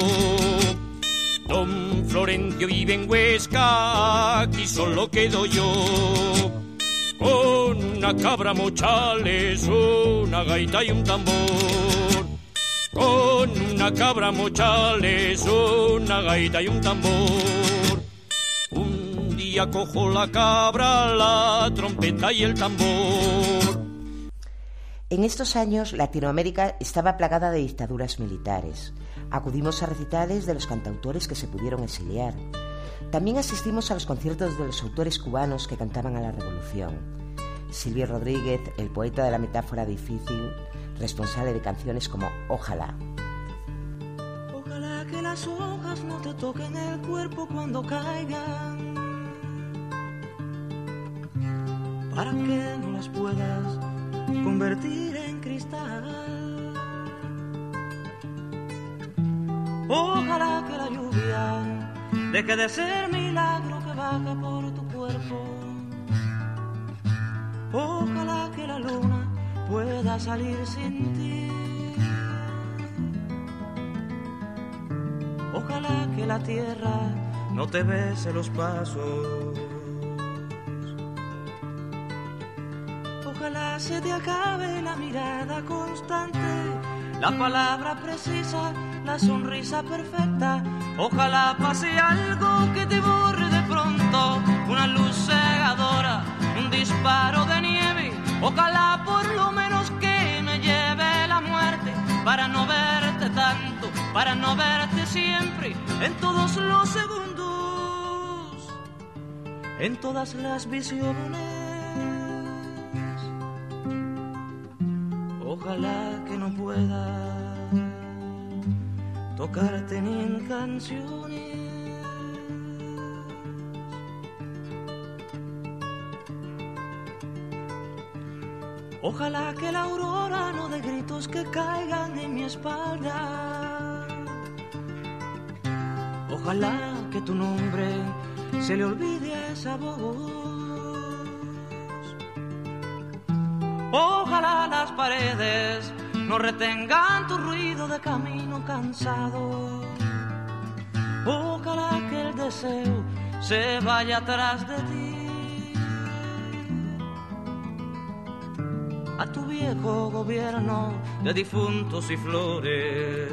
Don Florencio vive en Huesca, aquí solo quedo yo. Con una cabra mochales, una gaita y un tambor. Con una cabra mochales, una gaita y un tambor. Un día cojo la cabra, la trompeta y el tambor. En estos años, Latinoamérica estaba plagada de dictaduras militares. Acudimos a recitales de los cantautores que se pudieron exiliar. También asistimos a los conciertos de los autores cubanos que cantaban a la revolución. Silvio Rodríguez, el poeta de la metáfora difícil, responsable de canciones como Ojalá. Ojalá que las hojas no te toquen el cuerpo cuando caigan, para que no las puedas convertir en cristal. Ojalá que la lluvia deje de ser milagro que baja por tu cuerpo. Ojalá que la luna pueda salir sin ti. Ojalá que la tierra no te bese los pasos. Ojalá se te acabe la mirada constante, la palabra precisa, la sonrisa perfecta. Ojalá pase algo que te borre de pronto, una luz cegadora, un disparo de nieve. Ojalá por lo menos que me lleve la muerte, para no verte tanto, para no verte siempre, en todos los segundos, en todas las visiones. Ojalá que no pueda tocarte ni en canciones. Ojalá que la aurora no dé gritos que caigan en mi espalda. Ojalá que tu nombre se le olvide a esa voz. Ojalá las paredes no retengan tu ruido de camino cansado. Ojalá que el deseo se vaya atrás de ti. A tu viejo gobierno de difuntos y flores.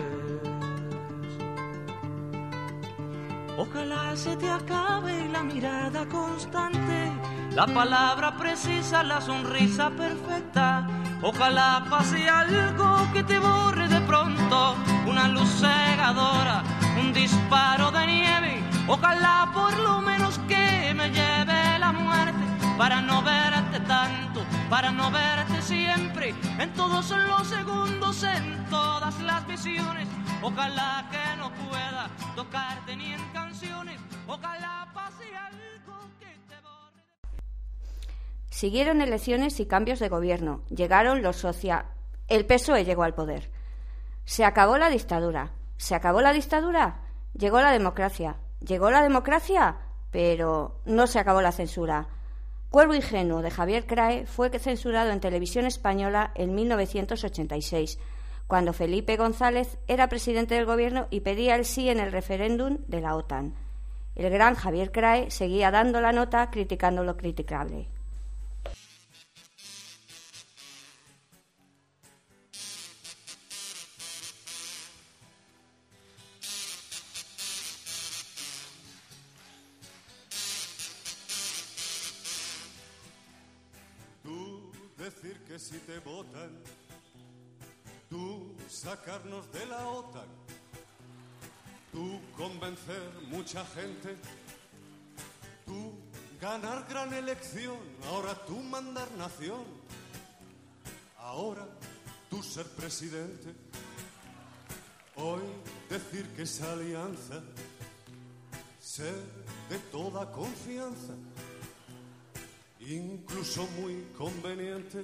Ojalá se te acabe la mirada constante, la palabra precisa, la sonrisa perfecta. Ojalá pase algo que te borre de pronto, una luz cegadora, un disparo de nieve. Ojalá por lo menos que me lleve la muerte, para no verte tanto, para no verte siempre, en todos los segundos, en todas las visiones. Ojalá que no pueda tocarte ni en canciones. Ojalá pase algo que te borre. Siguieron elecciones y cambios de gobierno. Llegaron los socia... El P S O E llegó al poder. Se acabó la dictadura. ¿Se acabó la dictadura? Llegó la democracia. ¿Llegó la democracia? Pero no se acabó la censura. Cuervo ingenuo de Javier Crae fue censurado en televisión española en mil novecientos ochenta y seis, cuando Felipe González era presidente del gobierno y pedía el sí en el referéndum de la OTAN. El gran Javier Crae seguía dando la nota criticando lo criticable. Decir que si te votan, tú sacarnos de la OTAN, tú convencer mucha gente, tú ganar gran elección, ahora tú mandar nación, ahora tú ser presidente, hoy decir que esa alianza ser de toda confianza, incluso muy conveniente,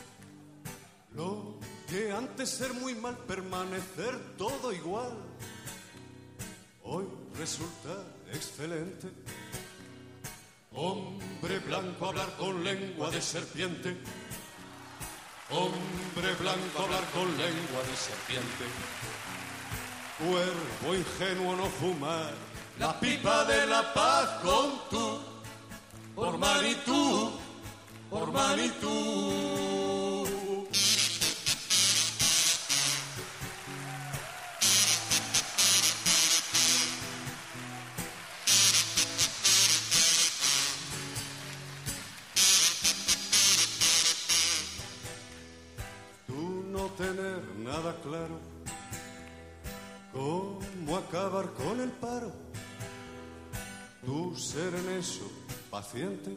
lo que antes ser muy mal, permanecer todo igual, hoy resulta excelente. Hombre blanco hablar con lengua de serpiente, hombre blanco hablar con lengua de serpiente, cuervo ingenuo no fumar la pipa de la paz con tú. Por Manitú, por Manitú. Tú no tener nada claro cómo acabar con el paro, tú ser en eso paciente,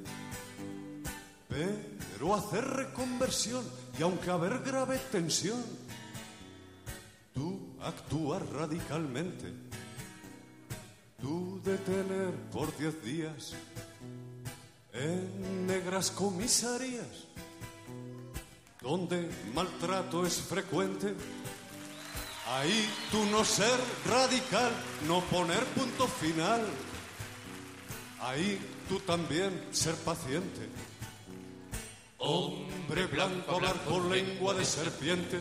pero hacer reconversión y aunque haber grave tensión, tú actuar radicalmente, tú detener por diez días en negras comisarías donde maltrato es frecuente, ahí tú no ser radical, no poner punto final, ahí tú también ser paciente. Hombre blanco hablar con lengua de serpiente,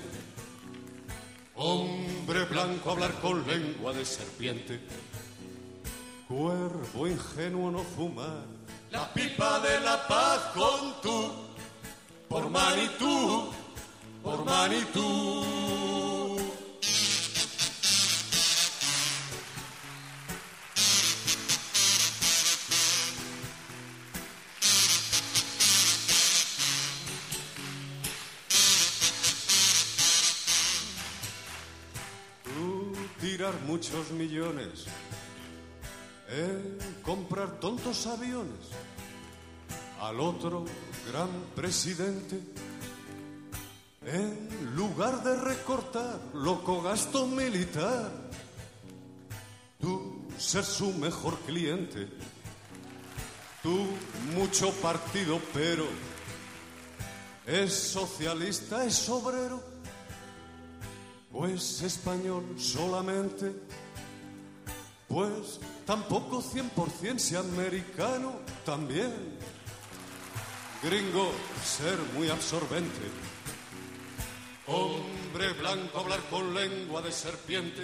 hombre blanco hablar con lengua de serpiente, cuervo ingenuo no fumar la pipa de la paz con tú, por Manitú, por Manitú. Tirar muchos millones en comprar tontos aviones al otro gran presidente, en lugar de recortar loco gasto militar, tú ser su mejor cliente, tú mucho partido pero es socialista, es obrero, pues español solamente, pues tampoco cien por ciento si americano también, gringo ser muy absorbente, hombre blanco hablar con lengua de serpiente,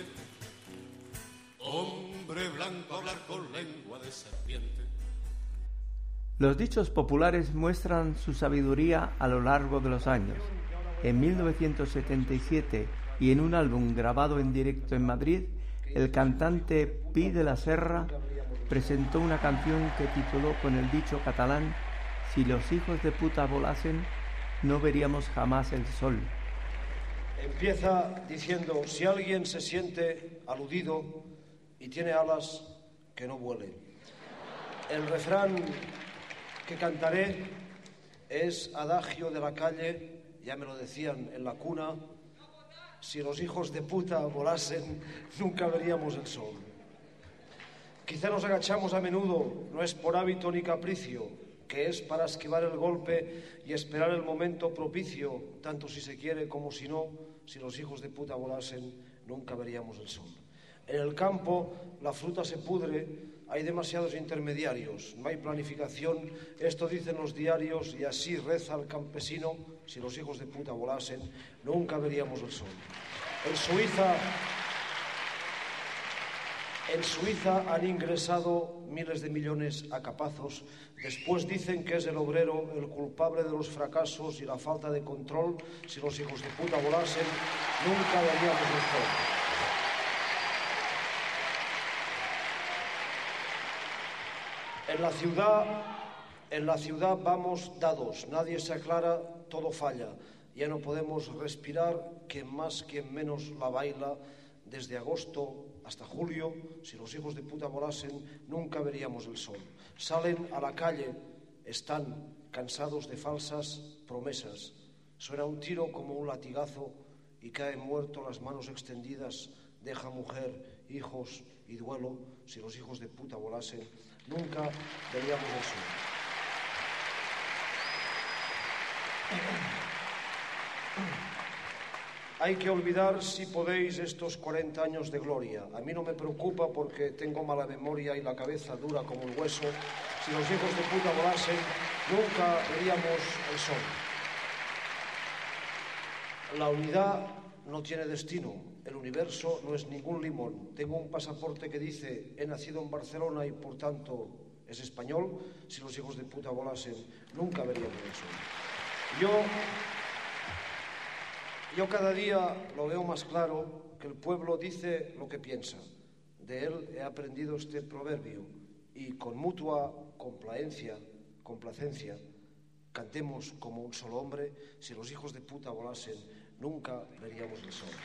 hombre blanco hablar con lengua de serpiente. Los dichos populares muestran su sabiduría a lo largo de los años. En mil novecientos setenta y siete, y en un álbum grabado en directo en Madrid, el cantante Pi de la Serra presentó una canción que tituló con el dicho catalán: si los hijos de puta volasen, no veríamos jamás el sol. Empieza diciendo: si alguien se siente aludido y tiene alas, que no vuele. El refrán que cantaré es adagio de la calle, ya me lo decían en la cuna: si los hijos de puta volasen, nunca veríamos el sol. Quizá nos agachamos a menudo, no es por hábito ni capricio, que es para esquivar el golpe y esperar el momento propicio, tanto si se quiere como si no. Si los hijos de puta volasen, nunca veríamos el sol. En el campo la fruta se pudre, hay demasiados intermediarios, no hay planificación, esto dicen los diarios y así reza el campesino. Si los hijos de puta volasen, nunca veríamos el sol. En Suiza, en Suiza han ingresado miles de millones a capazos. Después dicen que es el obrero el culpable de los fracasos y la falta de control. Si los hijos de puta volasen, nunca veríamos el sol. En la ciudad, en la ciudad vamos dados, nadie se aclara, todo falla. Ya no podemos respirar, quien más, quien menos la baila. Desde agosto hasta julio, si los hijos de puta volasen, nunca veríamos el sol. Salen a la calle, están cansados de falsas promesas. Suena un tiro como un latigazo y cae muerto, las manos extendidas, deja mujer, hijos y duelo. Si los hijos de puta volasen, nunca veríamos el sol. Hay que olvidar, si podéis, estos cuarenta años de gloria. A mí no me preocupa porque tengo mala memoria y la cabeza dura como un hueso. Si los hijos de puta volasen, nunca veríamos el sol. La unidad no tiene destino. El universo no es ningún limón. Tengo un pasaporte que dice he nacido en Barcelona y por tanto es español. Si los hijos de puta volasen, nunca veríamos el sol. Yo... Yo cada día lo veo más claro, que el pueblo dice lo que piensa. De él he aprendido este proverbio y con mutua complacencia, complacencia, cantemos como un solo hombre. Si los hijos de puta volasen, nunca veríamos el sol.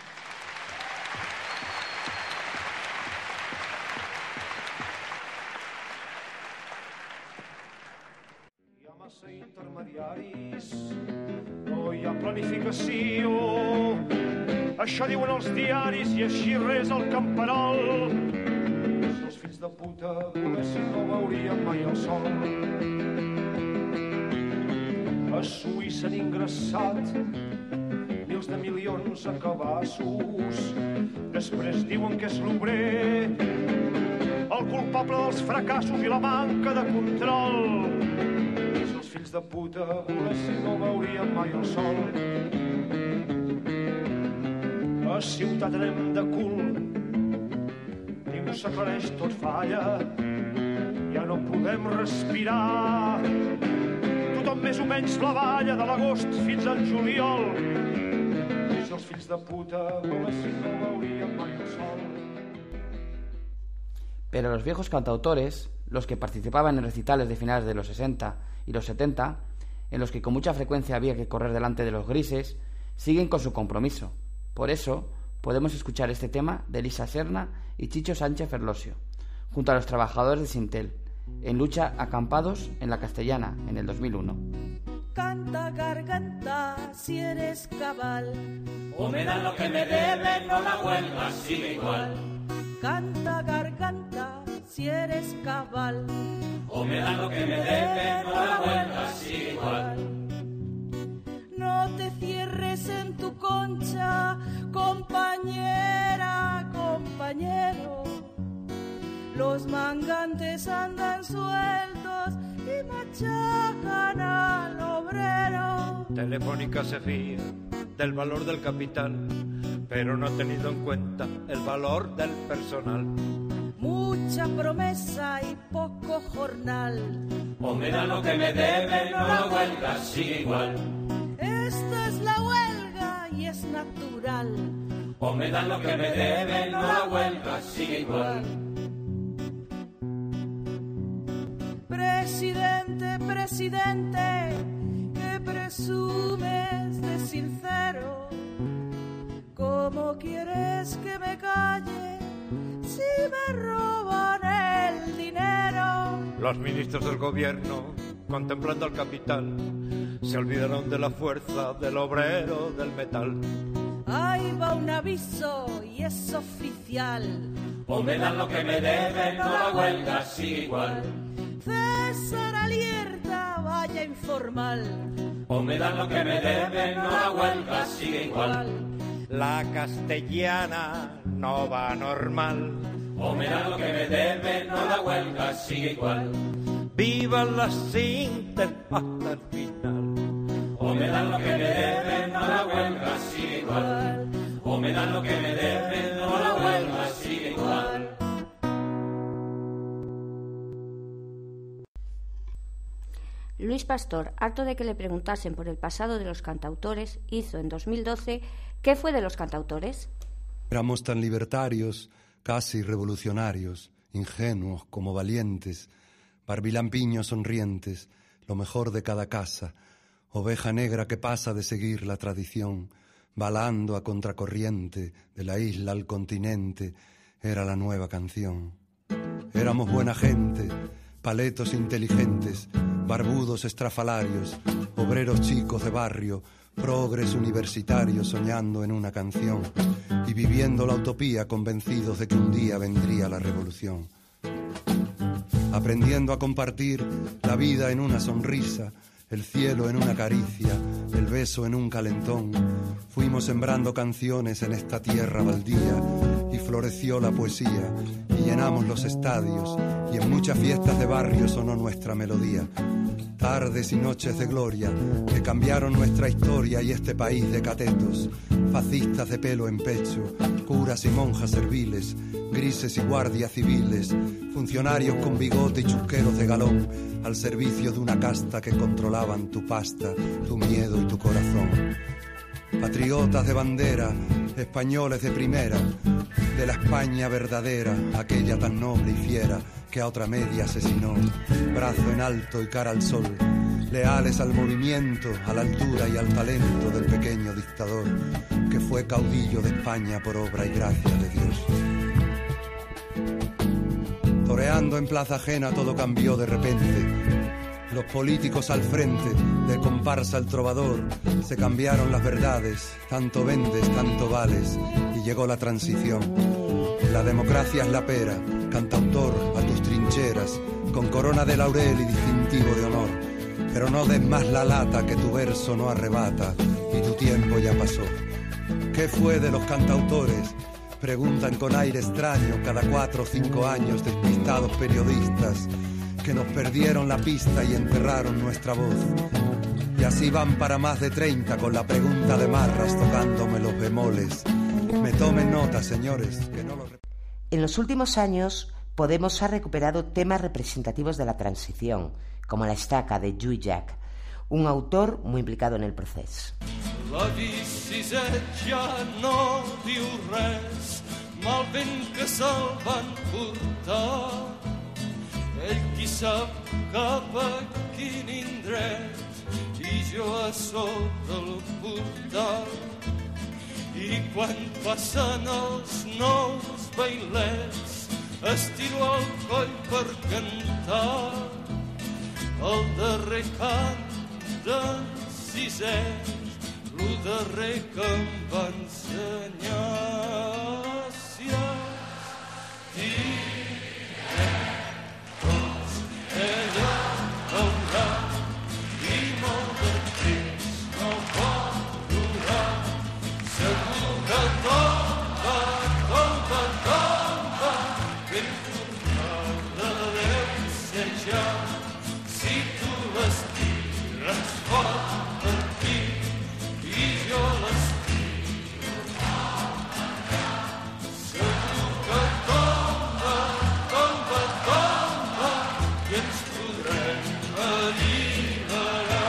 Hi ha massa intermediaris, no hi ha planificació. Això diuen els diaris i així res al camperol. Si els fills de puta volessin no veuríem mai el sol. A Suïssa han ingressat mils de milions a cabassos. Després diuen que és l'obrer el culpable dels fracassos i la manca de control. Si els fills de puta volessin no veuríem mai el sol. A ciutat anem de cul, ningú s'aclareix, tot falla, ja no podem respirar. Tothom més o menys treballa de l'agost fins al juliol. Si els fills de puta volessin no veuríem mai el sol. Pero los viejos cantautores, los que participaban en recitales de finales de los sesenta y los setenta, en los que con mucha frecuencia había que correr delante de los grises, siguen con su compromiso. Por eso podemos escuchar este tema de Elisa Serna y Chicho Sánchez Ferlosio, junto a los trabajadores de Sintel, en lucha acampados en la Castellana en el dos mil uno. Canta garganta si eres cabal, o me dan lo que me deben, no la huelga sigue igual. Canta garganta si eres cabal, o me dan lo que me deben, no la huelga sigue igual. No te cierres en tu concha, compañera, compañero. Los mangantes andan sueltos y machacan al obrero. Telefónica se fía del valor del capital, pero no ha tenido en cuenta el valor del personal. Mucha promesa y poco jornal. O me dan lo que me deben, no la huelga sigue igual. Esta es la huelga y es natural. O me dan lo que me deben, no la huelga sigue igual. Presidente, presidente, que presumes de sincero. ¿Cómo quieres que me calle si me roban el dinero? Los ministros del gobierno, contemplando al capital, se olvidaron de la fuerza del obrero del metal. Ahí va un aviso y es oficial. O me dan lo que me deben, no la huelga sigue igual. César alerta vaya informal. O me dan lo que me deben, no la huelga sigue igual. La castellana no va normal. O me dan lo que me deben, no la huelga sigue igual. Viva la Sinter hasta el final. O me dan lo que me deben, no la huelga sigue igual. O me dan lo que me deben, no la huelga sigue igual. Luis Pastor, harto de que le preguntasen por el pasado de los cantautores, hizo en dos mil doce ¿Qué fue de los cantautores? Éramos tan libertarios, casi revolucionarios, ingenuos como valientes, barbilampiños sonrientes, lo mejor de cada casa, oveja negra que pasa de seguir la tradición, balando a contracorriente de la isla al continente, era la nueva canción. Éramos buena gente, paletos inteligentes, barbudos estrafalarios, obreros chicos de barrio, progres universitarios soñando en una canción y viviendo la utopía convencidos de que un día vendría la revolución. Aprendiendo a compartir la vida en una sonrisa, el cielo en una caricia, el beso en un calentón, fuimos sembrando canciones en esta tierra baldía y floreció la poesía y llenamos los estadios y en muchas fiestas de barrio sonó nuestra melodía. Tardes y noches de gloria que cambiaron nuestra historia y este país de catetos, fascistas de pelo en pecho, curas y monjas serviles, grises y guardias civiles, funcionarios con bigote y chusqueros de galón, al servicio de una casta que controlaban tu pasta, tu miedo y tu corazón. Patriotas de bandera, españoles de primera, de la España verdadera, aquella tan noble y fiera que a otra media asesinó, brazo en alto y cara al sol, leales al movimiento, a la altura y al talento del pequeño dictador, que fue caudillo de España por obra y gracia de Dios. Toreando en plaza ajena todo cambió de repente, los políticos al frente, de comparsa al trovador, se cambiaron las verdades, tanto vendes, tanto vales, y llegó la transición. La democracia es la pera, cantautor a tus trincheras, con corona de laurel y distintivo de honor, pero no des más la lata que tu verso no arrebata, y tu tiempo ya pasó. ¿Qué fue de los cantautores? Preguntan con aire extraño cada cuatro o cinco años despistados periodistas, que nos perdieron la pista y enterraron nuestra voz. Y así van para más de treinta con la pregunta de Marras tocándome los bemoles. Me tomen nota, señores, que no lo... En los últimos años, Podemos ha recuperado temas representativos de la transición, como La estaca de Lluís Llach, un autor muy implicado en el proceso. La disset ja no diu res, mal vent que se'l van portar. Ell qui sap cap a quin indret, i jo a sota el portal. I quan passen els nous bailets, estiro el coll per cantar el darrer cant d'en Sisè, lo darrer que em va ensenyar. Si has tirat tots, ella veurà, i molt de temps no pot durar. Segur que tomba, tomba, tomba, ben formada deu ser ja, si tu l'estires fort per aquí i jo l'estiro allà. Segur que tomba, tomba, tomba, i ens podrem alliberar.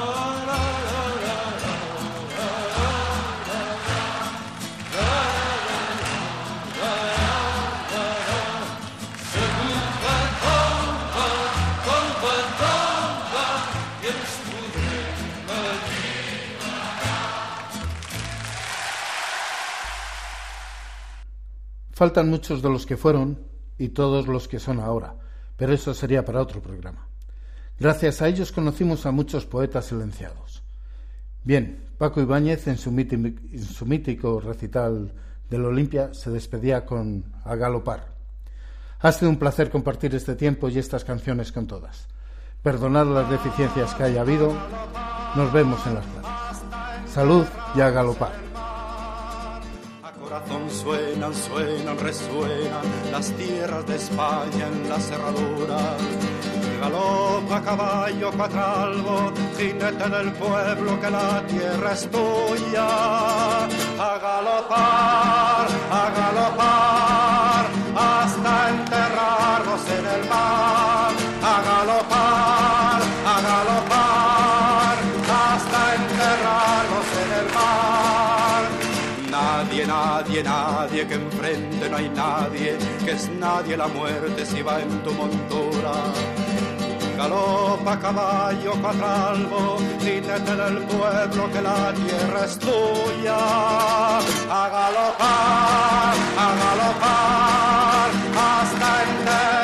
Faltan muchos de los que fueron y todos los que son ahora, pero eso sería para otro programa. Gracias a ellos conocimos a muchos poetas silenciados. Bien, Paco Ibáñez en su, mítico, en su mítico recital del Olimpia se despedía con A galopar. Ha sido un placer compartir este tiempo y estas canciones con todas. perdonad las deficiencias que haya habido. Nos vemos en las plazas. Salud y a galopar. A corazón suenan, suenan, resuenan las tierras de España en la cerradura. Galopa caballo cuatralbo, jinete del pueblo, que la tierra es tuya. A galopar, a galopar, hasta enterrarnos en el mar. A galopar, a galopar, hasta enterrarnos en el mar. Nadie, nadie, nadie, que enfrente no hay nadie, que es nadie la muerte si va en tu montura. Galopa caballo cuatralbo, jinete del pueblo, que la tierra es tuya. A galopar, a galopar, hasta enterrarnos